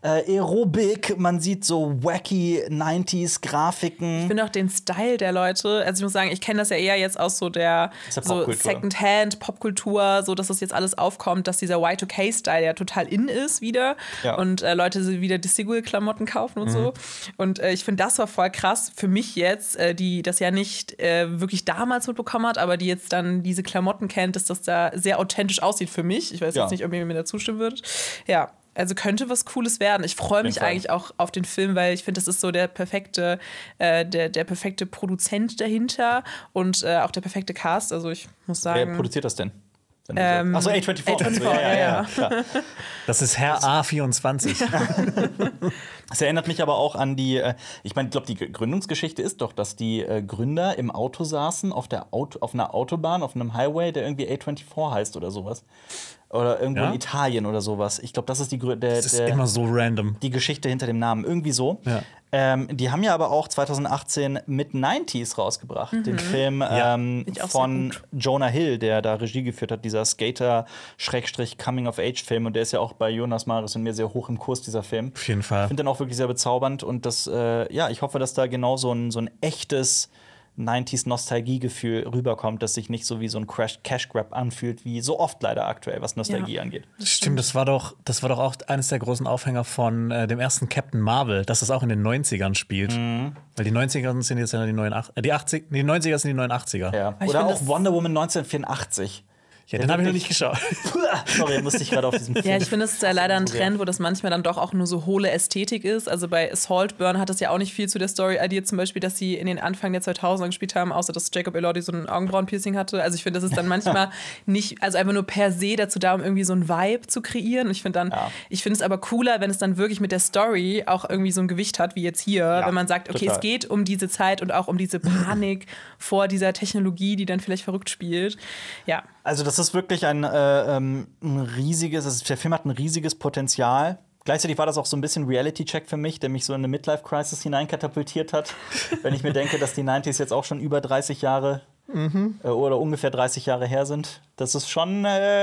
Aerobic, man sieht so wacky 90s-Grafiken. Ich finde auch den Style der Leute, also ich muss sagen, ich kenne das ja eher jetzt aus so der Ist ja so Popkultur. Second-Hand-Popkultur, so dass das jetzt alles aufkommt, dass dieser Y2K-Style ja total in ist wieder Ja. und Leute so wieder die Sigil-Klamotten kaufen und so. Und ich finde, das war voll krass für mich jetzt, die das ja nicht wirklich damals mitbekommen hat, aber die jetzt dann diese Klamotten kennt, dass das da sehr authentisch aussieht für mich. Ich weiß Ja. jetzt nicht, ob ihr mir da zustimmen würdet. Ja. Also könnte was Cooles werden. Ich freue mich Fall. eigentlich auch auf den Film, weil ich finde, das ist so der perfekte, der perfekte Produzent dahinter und auch der perfekte Cast. Also ich muss Wer sagen. produziert das denn? Achso, A24. A24, ja. Klar. Das ist Herr A24. Es erinnert mich aber auch an die, ich meine, ich glaube, die Gründungsgeschichte ist doch, dass die Gründer im Auto saßen, auf einer Autobahn, auf einem Highway, der irgendwie A24 heißt oder sowas. Oder irgendwo in Italien oder sowas. Ich glaube, das ist Das ist immer so random. die Geschichte hinter dem Namen. Irgendwie so. Ja. Die haben ja aber auch 2018 Mid-90s rausgebracht. Den Film von Jonah Hill, der da Regie geführt hat, dieser Skater-Coming-of-Age-Film. Und der ist ja auch bei Jonas Marius und mir sehr hoch im Kurs, dieser Film. Auf jeden Fall. Ich finde den auch wirklich sehr bezaubernd. Und das, ich hoffe, dass da genau so ein echtes 90s-Nostalgiegefühl rüberkommt, das sich nicht so wie so ein Cash-Grab anfühlt, wie so oft leider aktuell, was Nostalgie angeht. Stimmt, das war doch auch eines der großen Aufhänger von dem ersten Captain Marvel, dass das auch in den 90ern spielt. Weil die 90er sind jetzt ja die neuen die 90er sind die neuen 80er. Ja. Oder auch Wonder Woman 1984. Ja, den habe ich noch nicht geschaut. Sorry, musste ich gerade auf diesen Film. Ja, ich finde, es ist ja leider ein Trend, wo das manchmal dann doch auch nur so hohle Ästhetik ist. Also bei Saltburn hat es ja auch nicht viel zu der Story addiert, zum Beispiel, dass sie in den Anfang der 2000er gespielt haben, außer dass Jacob Elordi so ein Augenbrauenpiercing hatte. Also ich finde, das ist dann manchmal nicht, also einfach nur per se dazu da, um irgendwie so ein Vibe zu kreieren. Und ich finde es aber cooler, wenn es dann wirklich mit der Story auch irgendwie so ein Gewicht hat, wie jetzt hier, wenn man sagt, okay, es geht um diese Zeit und auch um diese Panik vor dieser Technologie, die dann vielleicht verrückt spielt. Ja. Also das ist wirklich ein riesiges, der Film hat ein riesiges Potenzial. Gleichzeitig war das auch so ein bisschen Reality-Check für mich, der mich so in eine Midlife-Crisis hineinkatapultiert hat. Wenn ich mir denke, dass die 90s jetzt auch schon über 30 Jahre oder ungefähr 30 Jahre her sind. Das ist schon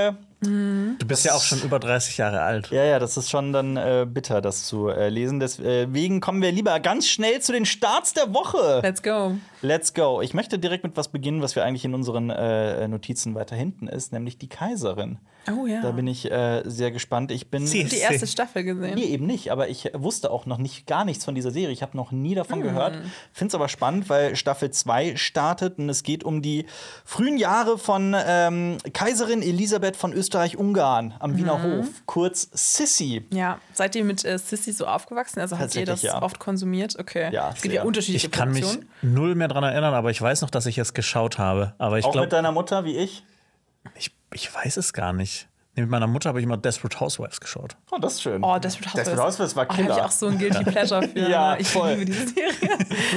Du bist ja auch schon über 30 Jahre alt. Ja, das ist schon dann bitter, das zu lesen. Deswegen kommen wir lieber ganz schnell zu den Starts der Woche. Let's go. Let's go. Ich möchte direkt mit was beginnen, was wir eigentlich in unseren Notizen weiter hinten ist, nämlich die Kaiserin. Oh ja. Da bin ich sehr gespannt. Ich bin die erste Staffel gesehen. Nee, eben nicht, aber ich wusste auch noch gar nichts von dieser Serie. Ich habe noch nie davon gehört. Finde es aber spannend, weil Staffel 2 startet und es geht um die frühen Jahre von Kaiserin Elisabeth von Österreich-Ungarn am Wiener Hof, kurz Sissi. Ja, seid ihr mit Sissi so aufgewachsen? Also habt ihr das oft konsumiert? Okay. Ja, es gibt ja unterschiedliche Ich kann mich null mehr dran erinnern, aber ich weiß noch, dass ich es geschaut habe. Aber ich auch glaub, mit deiner Mutter wie ich? Ich weiß es gar nicht. Nee, mit meiner Mutter habe ich immer Desperate Housewives geschaut. Oh, das ist schön. Oh, Desperate Housewives war Killer. Da habe ich auch so ein Guilty Pleasure für. Ja, ich voll. liebe diese Serie.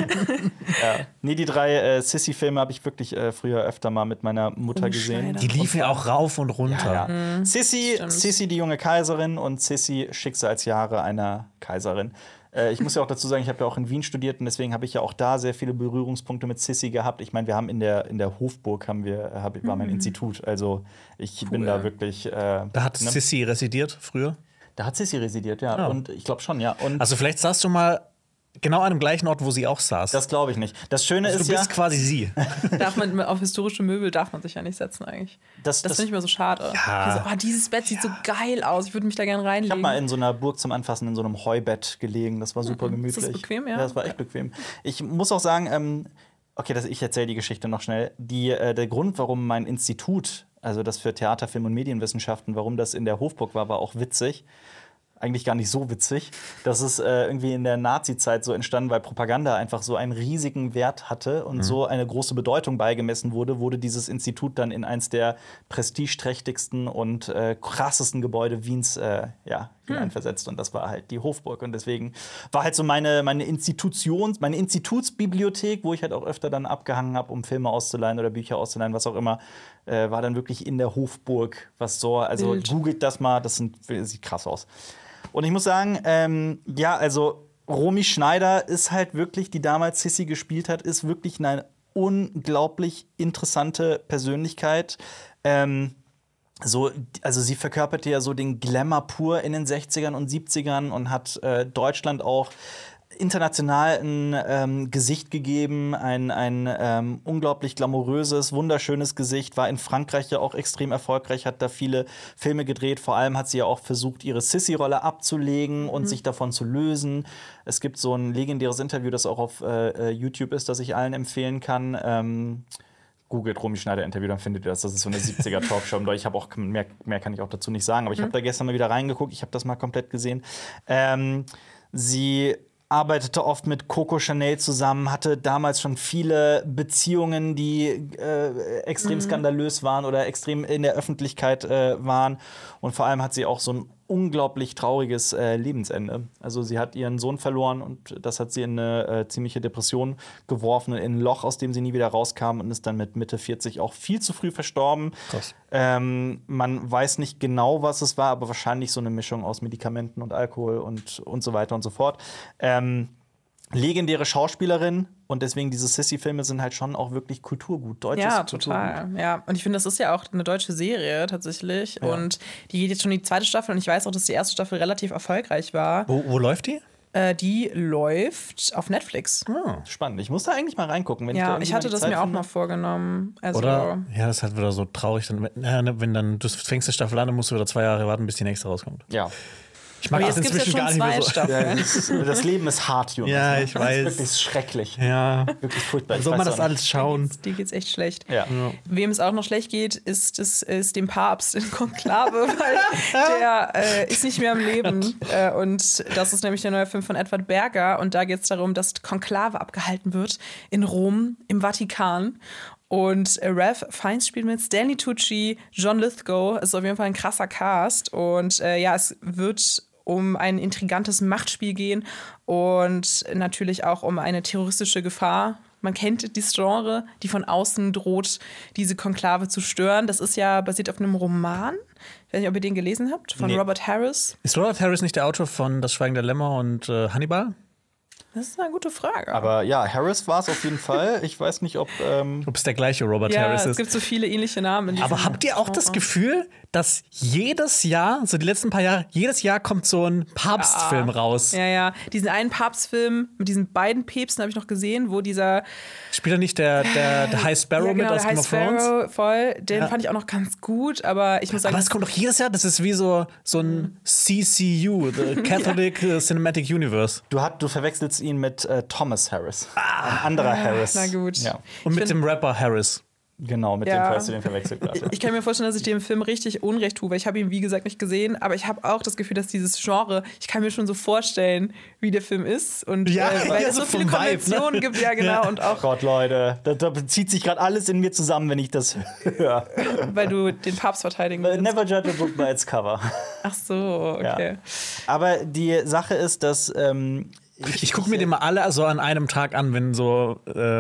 Ja. Nee, die 3 Sissy-Filme habe ich wirklich früher öfter mal mit meiner Mutter gesehen. Die liefen ja auch rauf und runter. Ja. Sissy, die junge Kaiserin, und Sissy, Schicksalsjahre einer Kaiserin. Ich muss ja auch dazu sagen, ich habe ja auch in Wien studiert und deswegen habe ich ja auch da sehr viele Berührungspunkte mit Sissy gehabt. Ich meine, wir haben in der Hofburg war mein Institut. Also ich bin da wirklich. Da hat Sissy residiert früher? Da hat Sissy residiert, ja. Und ich glaube schon, ja. Und also vielleicht saßt du mal genau an dem gleichen Ort, wo sie auch saß. Das glaube ich nicht. Das Schöne ist du bist quasi sie. Darf man auf historische Möbel darf man sich ja nicht setzen eigentlich. Das finde ich immer so schade. Ja. Dieses Bett sieht so geil aus. Ich würde mich da gerne reinlegen. Ich habe mal in so einer Burg zum Anfassen in so einem Heubett gelegen. Das war super gemütlich. Ist das bequem, ja? Ja, das war echt bequem. Ich muss auch sagen, ich erzähle die Geschichte noch schnell. Der Grund, warum mein Institut, also das für Theater, Film und Medienwissenschaften, warum das in der Hofburg war auch witzig. Eigentlich gar nicht so witzig. Das ist irgendwie in der Nazi-Zeit so entstanden, weil Propaganda einfach so einen riesigen Wert hatte und so eine große Bedeutung beigemessen wurde dieses Institut dann in eins der prestigeträchtigsten und krassesten Gebäude Wiens hineinversetzt. Und das war halt die Hofburg. Und deswegen war halt so meine Institutsbibliothek, wo ich halt auch öfter dann abgehangen habe, um Filme auszuleihen oder Bücher auszuleihen, was auch immer, war dann wirklich in der Hofburg. Googelt das mal, sieht krass aus. Und ich muss sagen, also Romy Schneider ist halt wirklich, die damals Sissy gespielt hat, ist wirklich eine unglaublich interessante Persönlichkeit. Also sie verkörperte ja so den Glamour pur in den 60ern und 70ern und hat Deutschland auch international ein Gesicht gegeben, ein unglaublich glamouröses, wunderschönes Gesicht, war in Frankreich ja auch extrem erfolgreich, hat da viele Filme gedreht. Vor allem hat sie ja auch versucht, ihre Sissy-Rolle abzulegen und sich davon zu lösen. Es gibt so ein legendäres Interview, das auch auf YouTube ist, das ich allen empfehlen kann. Googelt Romy Schneider Interview, dann findet ihr das. Das ist so eine 70er Talkshow. Ich habe auch mehr kann ich auch dazu nicht sagen, aber ich habe da gestern mal wieder reingeguckt. Ich habe das mal komplett gesehen. Sie arbeitete oft mit Coco Chanel zusammen, hatte damals schon viele Beziehungen, die extrem skandalös waren oder extrem in der Öffentlichkeit waren. Und vor allem hat sie auch so ein unglaublich trauriges Lebensende. Also sie hat ihren Sohn verloren und das hat sie in eine ziemliche Depression geworfen, in ein Loch, aus dem sie nie wieder rauskam und ist dann mit Mitte 40 auch viel zu früh verstorben. Krass. Man weiß nicht genau, was es war, aber wahrscheinlich so eine Mischung aus Medikamenten und Alkohol und so weiter und so fort. Legendäre Schauspielerin und deswegen diese Sissy-Filme sind halt schon auch wirklich Kulturgut, deutsches Kulturgut. Total. Ja, und ich finde, das ist ja auch eine deutsche Serie tatsächlich. Ja. Und die geht jetzt schon die zweite Staffel und ich weiß auch, dass die erste Staffel relativ erfolgreich war. Wo läuft die? Die läuft auf Netflix. Spannend. Ich muss da eigentlich mal reingucken. Wenn ich hatte das mir auch mal vorgenommen. Also Oder, ja, das ist halt wieder so traurig. Wenn dann du fängst die Staffel an, dann musst du wieder 2 Jahre warten, bis die nächste rauskommt. Ja. Ich mag das inzwischen gar nicht mehr so. Ja, das Leben ist hart, Jonas. Ja, ich weiß. Das ist wirklich schrecklich. Ja. Wirklich furchtbar. Soll man das alles schauen? Die geht's echt schlecht. Ja. Wem es auch noch schlecht geht, ist dem Papst in Konklave, weil der ist nicht mehr am Leben. Und das ist nämlich der neue Film von Edward Berger. Und da geht es darum, dass Konklave abgehalten wird in Rom, im Vatikan. Und Ralph Fiennes spielt mit, Stanley Tucci, John Lithgow. Ist auf jeden Fall ein krasser Cast. Und es wird um ein intrigantes Machtspiel gehen und natürlich auch um eine terroristische Gefahr. Man kennt dieses Genre, die von außen droht, diese Konklave zu stören. Das ist ja basiert auf einem Roman. Ich weiß nicht, ob ihr den gelesen habt, von Robert Harris. Ist Robert Harris nicht der Autor von Das Schweigen der Lämmer und Hannibal? Das ist eine gute Frage. Aber ja, Harris war es auf jeden Fall. Ich weiß nicht, ob es der gleiche Robert Harris ist. Ja, es gibt so viele ähnliche Namen. Aber habt ihr auch das Gefühl, dass jedes Jahr, so die letzten paar Jahre, jedes Jahr kommt so ein Papstfilm raus? Ja. Diesen einen Papstfilm mit diesen beiden Päpsten habe ich noch gesehen, wo dieser Spielt er nicht der High Sparrow mit aus Game of Thrones? Voll. Den fand ich auch noch ganz gut, aber ich muss sagen. Aber es kommt doch jedes Jahr, das ist wie so ein CCU, the Catholic Cinematic Universe. du verwechselst ihn mit Thomas Harris. Ein anderer Harris. Na gut. Ja. Und mit dem Rapper Harris. Genau, mit dem hast du den verwechselt. Ich kann mir vorstellen, dass ich dem Film richtig Unrecht tue, weil ich habe ihn, wie gesagt, nicht gesehen, aber ich habe auch das Gefühl, dass dieses Genre, ich kann mir schon so vorstellen, wie der Film ist und weil es so viele Konventionen gibt, ja genau. Ja. Und auch Gott, Leute, da bezieht sich gerade alles in mir zusammen, wenn ich das höre. Weil du den Papst verteidigen willst. Never judge a book by its cover. Ach so, okay. Ja. Aber die Sache ist, dass ich gucke mir den mal alle so an einem Tag an, wenn so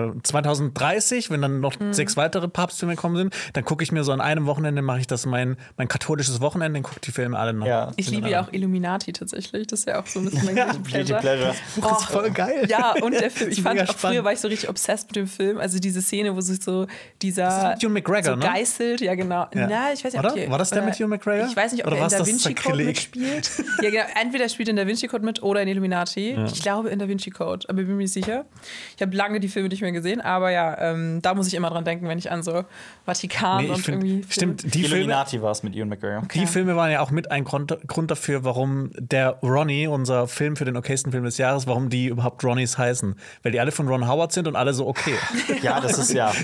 2030, wenn dann noch 6 weitere Papstfilme kommen sind, dann gucke ich mir so an einem Wochenende, mache ich das mein katholisches Wochenende, dann gucke die Filme alle noch. Ja. Ich liebe ja auch Illuminati tatsächlich, das ist ja auch so ein bisschen mein Guilty Pleasure. Das ist voll geil. Ja, und der Film, ich fand auch früher war ich so richtig obsessed mit dem Film, also diese Szene, wo sich so dieser das ist mit Ewan McGregor, so geißelt, ja genau. Ja. Na, ich weiß nicht, oder? War das der mit Ewan McGregor? Ich weiß nicht, ob er in Da Vinci Code mitspielt. Ja, genau, entweder spielt er in Da Vinci Code mit oder in Illuminati. Ja. Ich glaube in Da Vinci Code, aber bin mir nicht sicher. Ich habe lange die Filme nicht mehr gesehen, aber ja, da muss ich immer dran denken, wenn ich an so Vatikan und irgendwie. Stimmt, die Illuminati war es mit Ewan McGregor. Okay. Die Filme waren ja auch mit ein Grund dafür, warum der Ronnie, unser Film für den okaysten Film des Jahres, warum die überhaupt Ronnies heißen. Weil die alle von Ron Howard sind und alle so okay. Ja, das ist ja.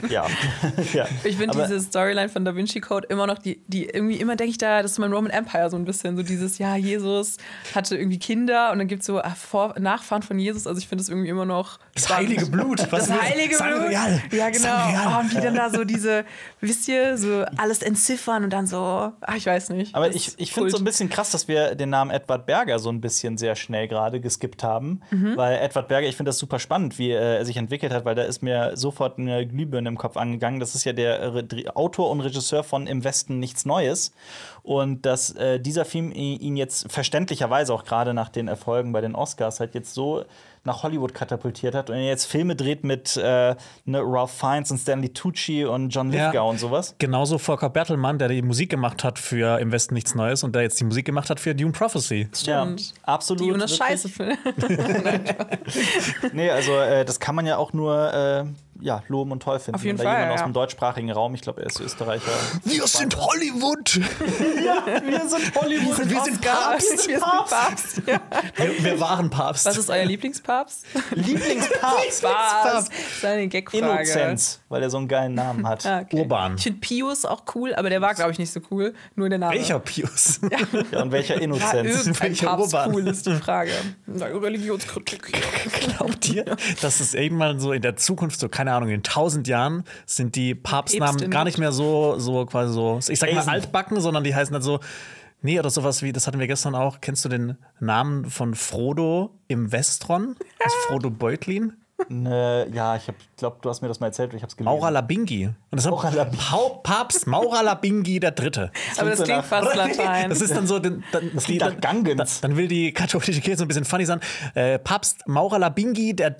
Ich finde diese Storyline von Da Vinci Code immer noch, die irgendwie immer denke ich da, das ist mein Roman Empire so ein bisschen, so dieses, ja, Jesus hatte irgendwie Kinder und dann gibt es so Nachfahren von Jesus, also ich finde das irgendwie immer noch das heilige Blut. Das heilige Blut. Real. Ja, genau. Und wie dann da so diese, wisst ihr, so alles entziffern und dann so, ich weiß nicht. Aber ich finde es so ein bisschen krass, dass wir den Namen Edward Berger so ein bisschen sehr schnell gerade geskippt haben. Weil Edward Berger, ich finde das super spannend, wie er sich entwickelt hat, weil da ist mir sofort eine Glühbirne im Kopf angegangen. Das ist ja der Autor und Regisseur von Im Westen nichts Neues. Und dass dieser Film ihn jetzt verständlicherweise auch gerade nach den Erfolgen bei den Oscars halt jetzt so nach Hollywood katapultiert hat und er jetzt Filme dreht mit Ralph Fiennes und Stanley Tucci und John Lithgow und sowas. Genauso Volker Bertelmann, der die Musik gemacht hat für Im Westen nichts Neues und der jetzt die Musik gemacht hat für Dune Prophecy. Stimmt. Ja, absolut. Dune ist scheiße. Nee, also das kann man ja auch nur loben und toll finden. Auf jeden Fall, jemand aus dem deutschsprachigen Raum, ich glaube, er ist Österreicher. Wir sind Hollywood! Ja, wir sind Hollywood. Wir sind Papst. Wir sind Papst. Ja. Wir waren Papst. Was ist euer Lieblingspapst? Lieblingspapst? Was? Das ist eine Gagfrage. Innozenz, weil er so einen geilen Namen hat. Okay. Urban. Ich finde Pius auch cool, aber der war, glaube ich, nicht so cool. Nur der Name. Welcher Pius? Ja, und welcher Innozenz? Irgendein Papst Urban. cool ist die Frage. Religionskritik. Glaubt ihr, dass es irgendwann so in der Zukunft, so keine Ahnung, in 1000 Jahren sind die Papstnamen gar nicht mehr so quasi so, ich sag mal altbacken, sondern die heißen halt so Nee, oder sowas wie, das hatten wir gestern auch. Kennst du den Namen von Frodo im Westron? Also Frodo Beutlin? Ja, ich glaube, du hast mir das mal erzählt und ich habe es gelesen. Maura Labingi. Und das Maura Labingi. Papst Maura Labingi der Dritte. Aber das klingt fast Latein. Das ist dann so, Das klingt nach Gangens. dann will die katholische Kirche so ein bisschen funny sein. Papst Maura Labingi der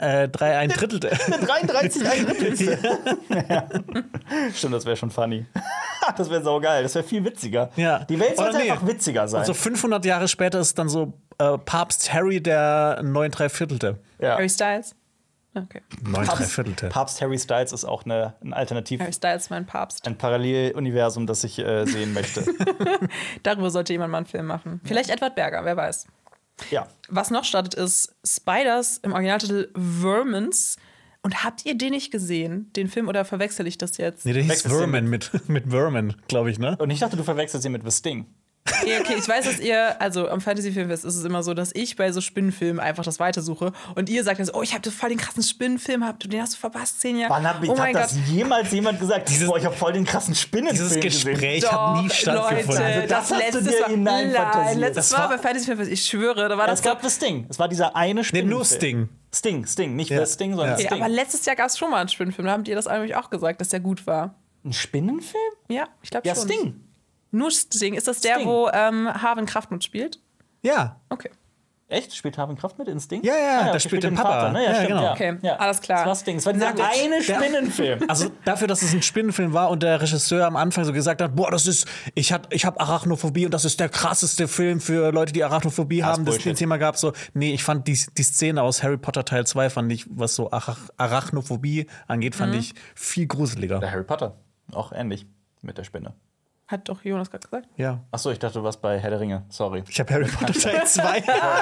ein Drittel. Der 33 ein Drittel. Ja. Stimmt, das wäre schon funny. Das wäre saugeil. Das wäre viel witziger. Ja. Die Welt sollte Oder nee. einfach witziger sein. Und so 500 Jahre später ist dann so Papst Harry der 9 3/4. Ja. Harry Styles? Okay. 9 3/4. Papst Harry Styles ist auch ein Alternativ. Harry Styles, mein Papst. Ein Paralleluniversum, das ich sehen möchte. Darüber sollte jemand mal einen Film machen. Vielleicht Edward Berger, wer weiß. Ja. Was noch startet, ist Spiders im Originaltitel Vermins. Und habt ihr den nicht gesehen, den Film, oder verwechsel ich das jetzt? Nee, der hieß Wechselst du Vermin mit Vermin, glaube ich, ne? Und ich dachte, du verwechselst ihn mit The Sting. Okay, ich weiß, dass ihr, also am Fantasy-Filmfest ist es immer so, dass ich bei so Spinnenfilmen einfach das weitersuche und ihr sagt dann so, oh, ich habe voll den krassen Spinnenfilm, den hast du verpasst, 10 Jahre. Wann hat das jemals jemand gesagt? Boah, ich habe voll den krassen Spinnenfilm Dieses gesehen. Gespräch hat nie stattgefunden. Leute, Also das hast du letztes dir Mal, hineinfantasiert. letztes Das Mal war- bei Fantasy-Filmfest, ich schwöre, da war Ja, das es gab The Sting. Es war dieser eine Nee, Spinnenfilm. nur Sting. Sting, nicht Ja. The Sting, sondern Ja. Ja, Sting. aber letztes Jahr gab es schon mal einen Spinnenfilm, da habt ihr das eigentlich auch gesagt, dass der gut war. Ein Spinnenfilm? Ja, ich glaube Ja, schon. Sting. Nur Sting. Ist das der, Sting. wo Harvin Kraft mitspielt? Ja. Okay. Echt? Spielt Harvin Kraft mit in Sting? Ja, ja, okay, der spielt den den Papa. Vater, ne? Ja, Ja, stimmt, genau. ja. Okay, Ja. alles klar. Das war Sting. Es war dieser Na gut. eine Spinnenfilm. Also dafür, dass es ein Spinnenfilm war und der Regisseur am Anfang so gesagt hat, boah, ich hab Arachnophobie und das ist der krasseste Film für Leute, die Arachnophobie haben, das Bullshit. den Thema gab. So, nee, ich fand die Szene aus Harry Potter Teil 2 fand ich, was so Arachnophobie angeht, fand ich viel gruseliger. Der Harry Potter. Auch ähnlich mit der Spinne. Hat doch Jonas gerade gesagt. Ja. Achso, ich dachte, du warst bei Herr der Ringe. Sorry. Ich habe Harry Potter Teil 2.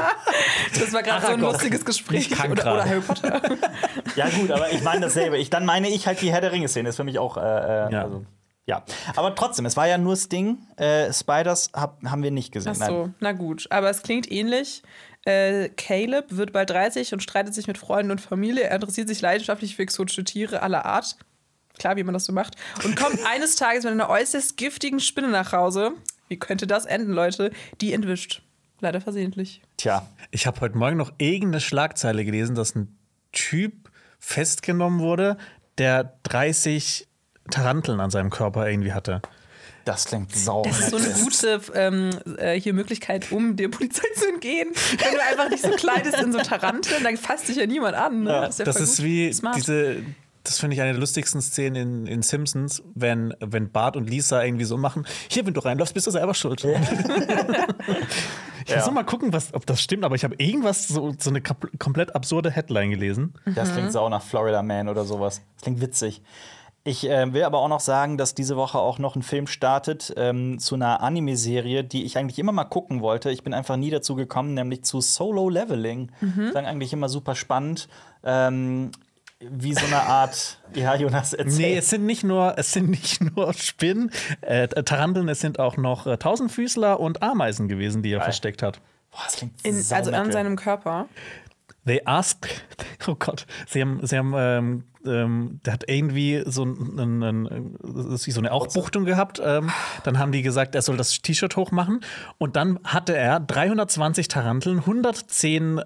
Das war gerade so ein Aragog. lustiges Gespräch. Ich kann Oder gerade. Harry Potter. Ja, gut, aber ich meine dasselbe. Dann meine ich halt die Herr der Ringe-Szene. Ist für mich auch. Also, ja. Aber trotzdem, es war ja nur Sting. Spiders haben wir nicht gesehen. Ach so, na gut. Aber es klingt ähnlich. Caleb wird bald 30 und streitet sich mit Freunden und Familie. Er interessiert sich leidenschaftlich für exotische Tiere aller Art. Klar, wie man das so macht. Und kommt eines Tages mit einer äußerst giftigen Spinne nach Hause. Wie könnte das enden, Leute? Die entwischt. Leider versehentlich. Tja. Ich habe heute Morgen noch irgendeine Schlagzeile gelesen, dass ein Typ festgenommen wurde, der 30 Taranteln an seinem Körper irgendwie hatte. Das klingt sau. Das ist so eine gute hier Möglichkeit, um der Polizei zu entgehen. Wenn du einfach nicht so kleidest in so Taranteln, dann fasst dich ja niemand an. Ne? Ja, ja Das voll ist gut. wie Smart. das finde ich eine der lustigsten Szenen in Simpsons, wenn Bart und Lisa irgendwie so machen, hier, wenn du reinläufst, bist du selber schuld. Ich muss noch mal gucken, ob das stimmt, aber ich habe irgendwas, so eine komplett absurde Headline gelesen. Das klingt sau nach Florida Man oder sowas. Das klingt witzig. Ich will aber auch noch sagen, dass diese Woche auch noch ein Film startet zu einer Anime-Serie, die ich eigentlich immer mal gucken wollte. Ich bin einfach nie dazu gekommen, nämlich zu Solo Leveling. Sagen eigentlich immer super spannend. Wie so eine Art, ja, Jonas, erzähl. Nee, es sind nicht nur Spinnen, Taranteln, es sind auch noch Tausendfüßler und Ameisen gewesen, die er versteckt hat. Boah, das klingt Also an saumetal. seinem Körper. They ask, oh Gott, sie haben der hat irgendwie so eine Aufbuchtung gehabt. Dann haben die gesagt, er soll das T-Shirt hochmachen. Und dann hatte er 320 Taranteln, 110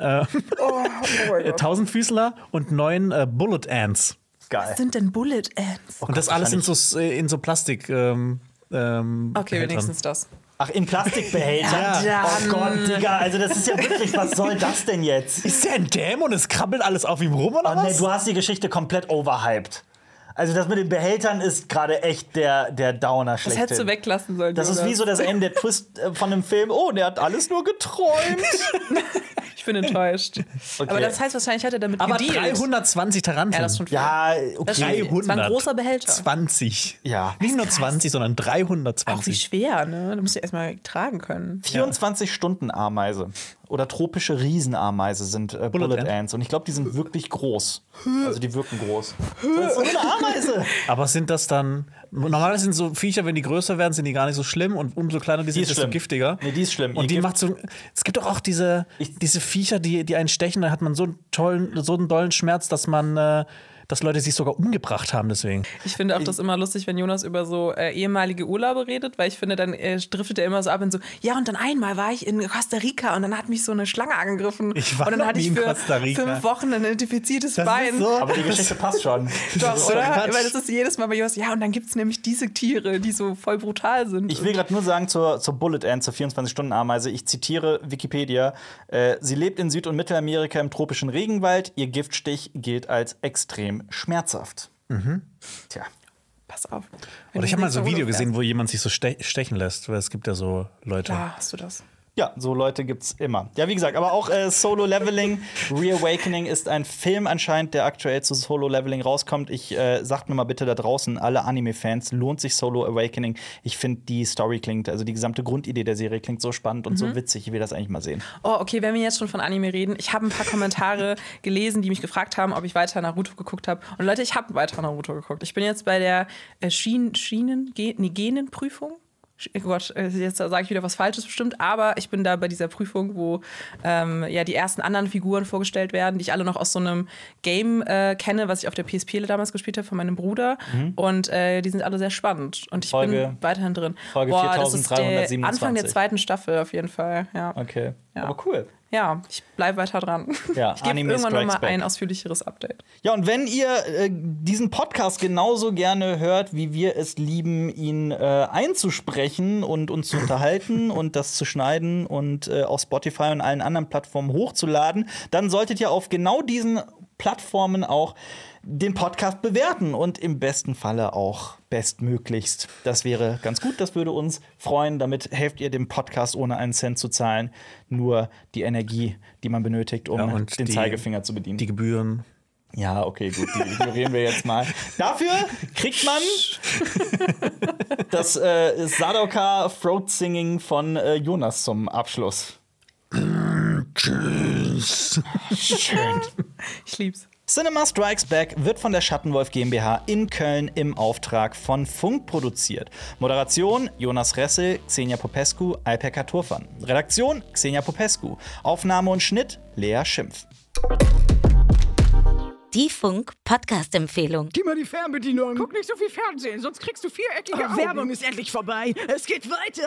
Tausendfüßler und 9 Bullet Ants. Geil. Was sind denn Bullet Ants? Und das alles in so Plastik. Okay, Behältern. wenigstens das. Ach, in Plastikbehältern? Ja, Oh Gott, Digga, also das ist ja wirklich, was soll das denn jetzt? Ist der ein Dämon und es krabbelt alles auf ihm rum oder Oh nee, was? du hast die Geschichte komplett overhyped. Also das mit den Behältern ist gerade echt der Downer Das schlechthin. hättest du weglassen sollen. Das ist Jonas. wie so das Ende, der Twist von einem Film. Oh, der hat alles nur geträumt. Ich bin enttäuscht. Aber das heißt, wahrscheinlich hat er damit Aber gedealt. 320 Taranteln. Ja, das ist schon viel. Ja, Das okay. stimmt. Das war ein großer Behälter. 320. Ja. Nicht nur 20, sondern Auch wie 320. schwer, ne? Du musst ja erstmal tragen können. 24-Stunden-Ameise oder tropische Riesenameise sind Bullet Ant. Ants. Und ich glaube, die sind wirklich groß. Also die wirken groß. Das ist so eine Ameise. Aber sind das dann. Normalerweise sind so Viecher, wenn die größer werden, sind die gar nicht so schlimm. Und umso kleiner die sind, ist desto schlimm. giftiger. Nee, die ist schlimm. Und Ihr die Gift- macht so. Es gibt doch auch diese Viecher, die einen stechen, da hat man so einen dollen Schmerz, dass man dass Leute sich sogar umgebracht haben deswegen. Ich finde auch das immer lustig, wenn Jonas über so ehemalige Urlaube redet, weil ich finde, dann driftet er immer so ab in so, ja, und dann einmal war ich in Costa Rica und dann hat mich so eine Schlange angegriffen. Ich war und dann noch hatte nie ich in für Costa Rica. 5 Wochen ein identifiziertes Das Bein. ist so. Aber die Geschichte passt schon. Doch, oder? Quatsch. Weil das ist jedes Mal bei Jonas, ja, und dann gibt es nämlich diese Tiere, die so voll brutal sind. Ich will gerade nur sagen zur Bullet Ant, zur 24-Stunden-Ameise, ich zitiere Wikipedia, sie lebt in Süd- und Mittelamerika im tropischen Regenwald, ihr Giftstich gilt als extrem schmerzhaft. Tja. Pass auf. Oder ich habe mal so ein Video gesehen, wo jemand sich so stechen lässt, weil es gibt ja so Leute. Ja, hast du das? Ja, so Leute gibt's immer. Ja, wie gesagt, aber auch Solo Leveling, Reawakening ist ein Film anscheinend, der aktuell zu Solo Leveling rauskommt. Sagt mir mal bitte da draußen, alle Anime-Fans, lohnt sich Solo Awakening? Ich finde, die Story klingt, also die gesamte Grundidee der Serie klingt so spannend und so witzig. Ich will das eigentlich mal sehen. Oh, okay, wenn wir jetzt schon von Anime reden, ich habe ein paar Kommentare gelesen, die mich gefragt haben, ob ich weiter Naruto geguckt habe. Und Leute, ich habe weiter Naruto geguckt. Ich bin jetzt bei der Genenprüfung. Oh Gott, jetzt sage ich wieder was Falsches bestimmt, aber ich bin da bei dieser Prüfung, wo ja die ersten anderen Figuren vorgestellt werden, die ich alle noch aus so einem Game kenne, was ich auf der PSP damals gespielt habe von meinem Bruder. Und die sind alle sehr spannend. Und ich bin weiterhin drin. Folge das ist der 4327. Anfang der 2. Staffel auf jeden Fall. Ja. Okay, Ja. aber cool. Ja, ich bleibe weiter dran. Ja, ich gebe Anime irgendwann noch Strikes mal Back. ein ausführliches Update. Ja, und wenn ihr diesen Podcast genauso gerne hört, wie wir es lieben, ihn einzusprechen und uns zu unterhalten und das zu schneiden und auf Spotify und allen anderen Plattformen hochzuladen, dann solltet ihr auf genau diesen Plattformen auch den Podcast bewerten und im besten Falle auch bestmöglichst. Das wäre ganz gut, das würde uns freuen. Damit helft ihr dem Podcast, ohne einen Cent zu zahlen, nur die Energie, die man benötigt, um und den Zeigefinger zu bedienen. Die Gebühren. Ja, okay, gut, die ignorieren wir jetzt mal. Dafür kriegt man das Sadoka Throat Singing von Jonas zum Abschluss. Tschüss. Schön. Ich lieb's. Cinema Strikes Back wird von der Schattenwolf GmbH in Köln im Auftrag von Funk produziert. Moderation Jonas Ressel, Xenia Popescu, Alperka Turfan. Redaktion Xenia Popescu. Aufnahme und Schnitt Lea Schimpf. Die Funk-Podcast-Empfehlung. Gib mal die Fernbedienung. Guck nicht so viel Fernsehen, sonst kriegst du viereckige Augen. Werbung ist endlich vorbei. Es geht weiter.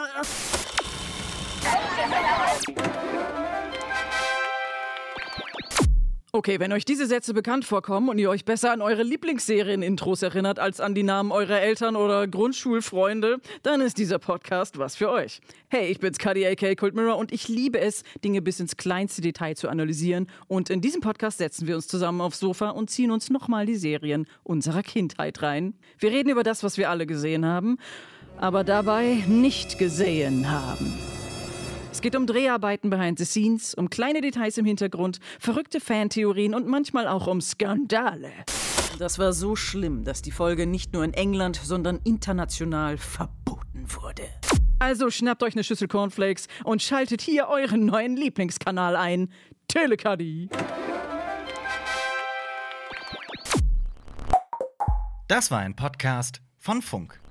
Okay, wenn euch diese Sätze bekannt vorkommen und ihr euch besser an eure Lieblingsserien-Intros erinnert als an die Namen eurer Eltern oder Grundschulfreunde, dann ist dieser Podcast was für euch. Hey, ich bin's Cuddy aka Cold Mirror und ich liebe es, Dinge bis ins kleinste Detail zu analysieren. Und in diesem Podcast setzen wir uns zusammen aufs Sofa und ziehen uns nochmal die Serien unserer Kindheit rein. Wir reden über das, was wir alle gesehen haben, aber dabei nicht gesehen haben. Es geht um Dreharbeiten behind the scenes, um kleine Details im Hintergrund, verrückte Fantheorien und manchmal auch um Skandale. Das war so schlimm, dass die Folge nicht nur in England, sondern international verboten wurde. Also schnappt euch eine Schüssel Cornflakes und schaltet hier euren neuen Lieblingskanal ein, Telecuddy. Das war ein Podcast von Funk.